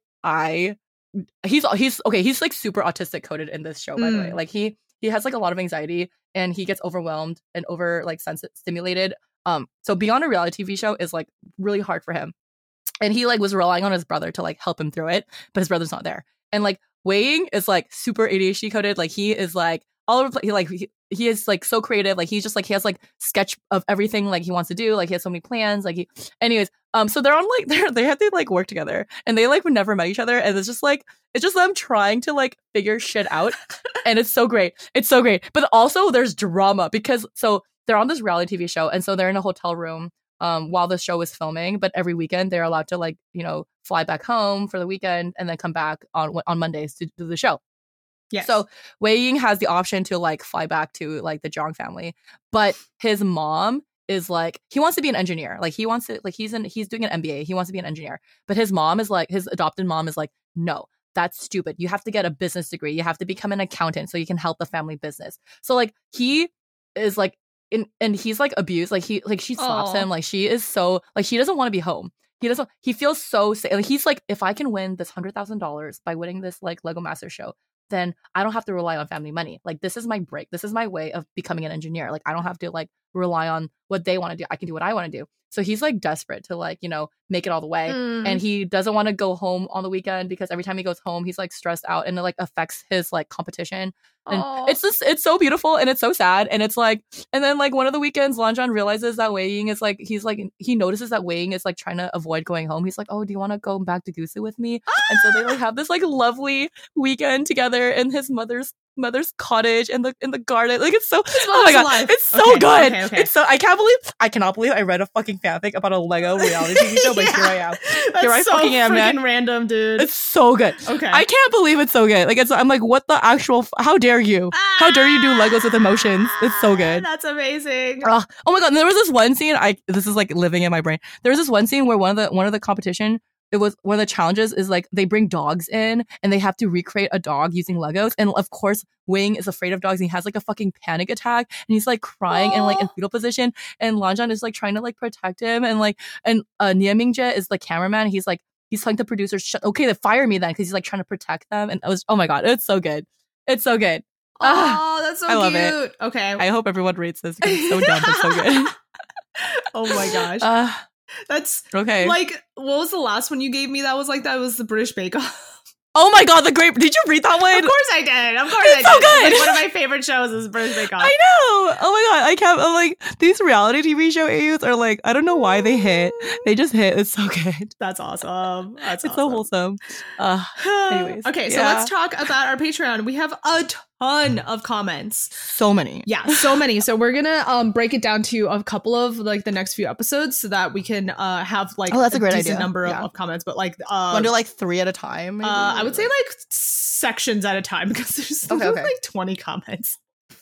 Speaker 1: he's okay. He's like super autistic coded in this show, by the way. Like he has like a lot of anxiety and he gets overwhelmed and over like stimulated. So being on a reality TV show is like really hard for him. And he like was relying on his brother to like help him through it, but his brother's not there. And like Wei Ying is like super ADHD coded. Like he is like all over he is like so creative. Like he's just like he has like sketch of everything like he wants to do. Like he has so many plans. Like anyways, so they're on like they have to like work together and they like never met each other. And it's just them trying to like figure shit out. And it's so great. It's so great. But also there's drama because so they're on this reality TV show and so they're in a hotel room while the show is filming, but every weekend they're allowed to like, you know, fly back home for the weekend and then come back on Mondays to do the show. Yes. So Wei Ying has the option to like fly back to like the Zhang family, but his mom is like, he wants to be an engineer. Like he wants to, like he's doing an MBA. He wants to be an engineer, but his mom is like, his adopted mom is like, no, that's stupid. You have to get a business degree. You have to become an accountant so you can help the family business. So like he is like, and he's like abused. Like she slaps him. Like she is so like he doesn't want to be home. He feels so safe. Like he's like, if I can win this $100,000 by winning this like Lego Master Show, then I don't have to rely on family money. Like this is my break. This is my way of becoming an engineer. Like I don't have to like rely on what they want to do. I can do what I want to do. So he's like desperate to like, you know, make it all the way. And he doesn't want to go home on the weekend because every time he goes home, he's like stressed out and it like affects his like competition. And it's so beautiful and it's so sad. And it's like, and then like one of the weekends, Lanjan realizes that Wei Ying is like, he notices that Wei Ying is like trying to avoid going home. He's like, oh, do you want to go back to Gusu with me? And so they like have this like lovely weekend together in his mother's cottage in the garden. Like it's so, oh my god, it's so good. Okay. It's so, I cannot believe I read a fucking fanfic about a Lego reality TV show, but here I am.
Speaker 2: Here I so fucking am, man. Random, dude.
Speaker 1: It's so good. Okay, I can't believe it's so good. Like I'm like, what the actual? How dare you? How dare you do Legos with emotions? It's so good.
Speaker 2: That's amazing.
Speaker 1: Oh my god, and there was this one scene. This is like living in my brain. There was this one scene where one of the competition. It was one of the challenges is like they bring dogs in and they have to recreate a dog using Legos. And of course, Wei Ying is afraid of dogs and he has like a fucking panic attack and he's like crying and like in fetal position. And Lanjan is like trying to like protect him. And like, and Nie Mingjie is the cameraman. He's telling the producers, okay, then fire me then. Cause he's like trying to protect them. And oh my God, it's so good. It's so good.
Speaker 2: Oh, that's so cute. I love it. Okay.
Speaker 1: I hope everyone rates this because it's so dumb but so good.
Speaker 2: Oh my gosh. That's
Speaker 1: okay.
Speaker 2: Like, what was the last one you gave me? That was the British Bake Off.
Speaker 1: Oh my god, did you read that one?
Speaker 2: Of course I did. It's so good. Like, one of my favorite shows is British Bake Off.
Speaker 1: I know. Oh my god, I'm like, these reality TV show AUs are like, I don't know why they hit. They just hit. It's so good.
Speaker 2: That's awesome. It's
Speaker 1: so wholesome. Anyways.
Speaker 2: Okay, so let's talk about our Patreon. We have a ton of comments.
Speaker 1: So many.
Speaker 2: Yeah, so many. So we're gonna break it down to a couple of like the next few episodes so that we can have like
Speaker 1: that's a great idea.
Speaker 2: Number of comments. But like
Speaker 1: want to do like 3 at a time? Maybe?
Speaker 2: I would say like sections at a time because there's like 20 comments.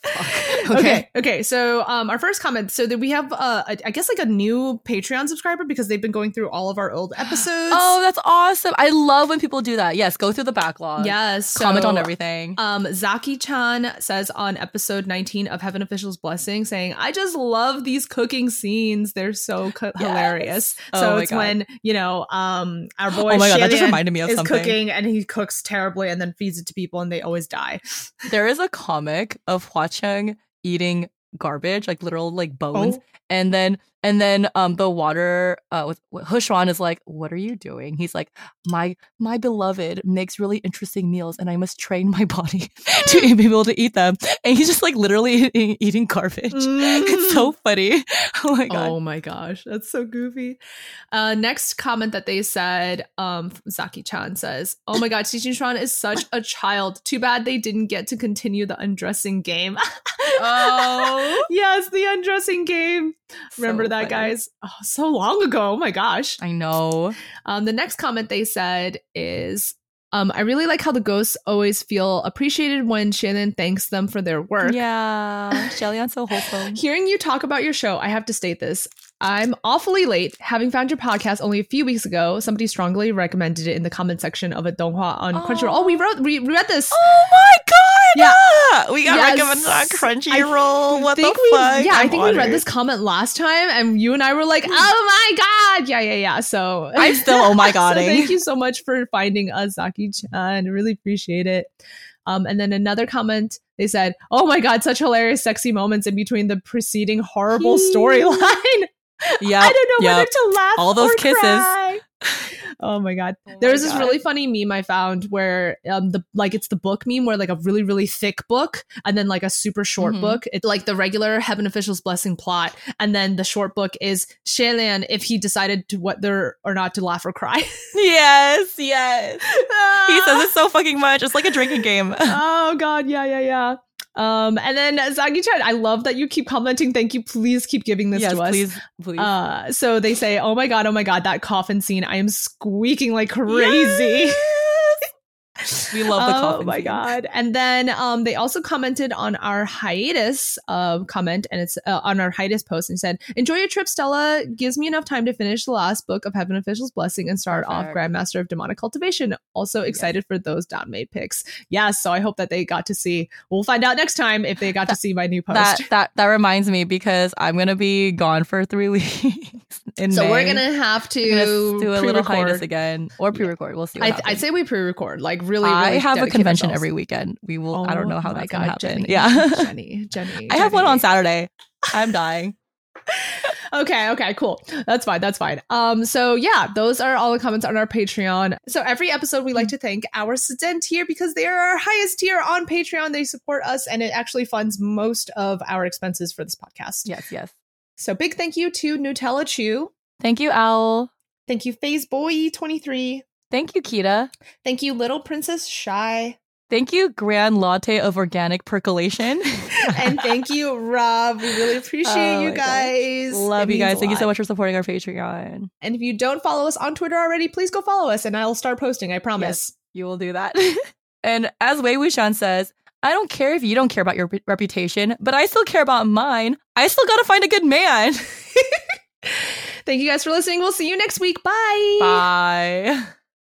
Speaker 2: Okay. So our first comment. So that we have I guess like a new Patreon subscriber because they've been going through all of our old episodes.
Speaker 1: Oh, that's awesome. I love when people do that. Yes, go through the backlog.
Speaker 2: Yes.
Speaker 1: Comment on everything.
Speaker 2: Zaki-chan says on episode 19 of Heaven Official's Blessing, saying, I just love these cooking scenes. They're so hilarious. So it's when, you know, our boy
Speaker 1: that just reminded me of
Speaker 2: is
Speaker 1: something.
Speaker 2: Cooking and he cooks terribly and then feeds it to people and they always die.
Speaker 1: There is a comic of Hua-Cheng eating garbage, like literal like bones, and then the water with Hushuan is like, what are you doing? He's like, my beloved makes really interesting meals and I must train my body to be able to eat them, and he's just like literally eating garbage. It's so funny. Oh my god.
Speaker 2: Oh my gosh, that's so goofy. Next comment that they said, Zaki-chan says, oh my god, Xi Jinchuan is such a child. Too bad they didn't get to continue the undressing game.
Speaker 1: Oh
Speaker 2: yes, the undressing game. Remember that, guys? Oh, so long ago. Oh my gosh.
Speaker 1: I know.
Speaker 2: The next comment they said is, I really like how the ghosts always feel appreciated when Shannon thanks them for their work.
Speaker 1: Yeah. Shellyan's so wholesome.
Speaker 2: Hearing you talk about your show, I have to state this. I'm awfully late. Having found your podcast only a few weeks ago, somebody strongly recommended it in the comment section of a donghua on Crunchyroll. Oh, we read this.
Speaker 1: Oh my god! yeah. We got recommended on Crunchyroll. What the fuck?
Speaker 2: Yeah, I think we read this comment last time and you and I were like, oh my God. Yeah. So
Speaker 1: I'm still oh my God.
Speaker 2: So thank you so much for finding us, Zaki-chan. I really appreciate it. And then another comment, they said, oh my God, such hilarious, sexy moments in between the preceding horrible storyline.
Speaker 1: Yeah,
Speaker 2: I don't know whether to laugh
Speaker 1: all those
Speaker 2: or
Speaker 1: kisses.
Speaker 2: Cry. Oh my God. There was this really funny meme I found where it's the book meme where like a really, really thick book and then like a super short book. It's like the regular Heaven Official's Blessing plot. And then the short book is Shaelian if he decided to whether or not to laugh or cry.
Speaker 1: Yes. He says it so fucking much. It's like a drinking game.
Speaker 2: Oh God. Yeah. And then Zaki-chan, I love that you keep commenting. Thank you. Please keep giving this to us.
Speaker 1: Please.
Speaker 2: So they say, oh my God, that coffin scene. I am squeaking like crazy.
Speaker 1: Yes! We love the coffin scene.
Speaker 2: Oh my God. And then they also commented on our hiatus comment, and it's on our hiatus post, and said, enjoy your trip, Stella. Gives me enough time to finish the last book of Heaven Official's Blessing and start off Grandmaster of Demonic Cultivation. Also excited for those downmade pics. Yes, so I hope that they got to see. We'll find out next time if they got to see my new post.
Speaker 1: That reminds me, because I'm going to be gone for 3 weeks in May.
Speaker 2: We're going to have to
Speaker 1: do a little hiatus again, or pre-record. We'll see.
Speaker 2: I'd say we pre-record. Like really
Speaker 1: I have a convention every weekend. We will. I don't know how that's gonna happen. Jenny. I have one on Saturday. I'm dying.
Speaker 2: Okay, cool. That's fine. So yeah, those are all the comments on our Patreon. So every episode we like to thank our student tier because they are our highest tier on Patreon. They support us and it actually funds most of our expenses for this podcast.
Speaker 1: Yes.
Speaker 2: So big thank you to Nutella Chew.
Speaker 1: Thank you, Owl.
Speaker 2: Thank you, Phase Boy 23.
Speaker 1: Thank you, Kita.
Speaker 2: Thank you, Little Princess Shy.
Speaker 1: Thank you, Grand Latte of Organic Percolation.
Speaker 2: And thank you, Rob. We really appreciate you guys.
Speaker 1: Love you guys. Thank you so much for supporting our Patreon.
Speaker 2: And if you don't follow us on Twitter already, please go follow us and I'll start posting. I promise.
Speaker 1: Yes, you will do that. And as Wei Wuxian says, I don't care if you don't care about your reputation, but I still care about mine. I still gotta find a good man.
Speaker 2: Thank you guys for listening. We'll see you next week. Bye.
Speaker 1: Bye.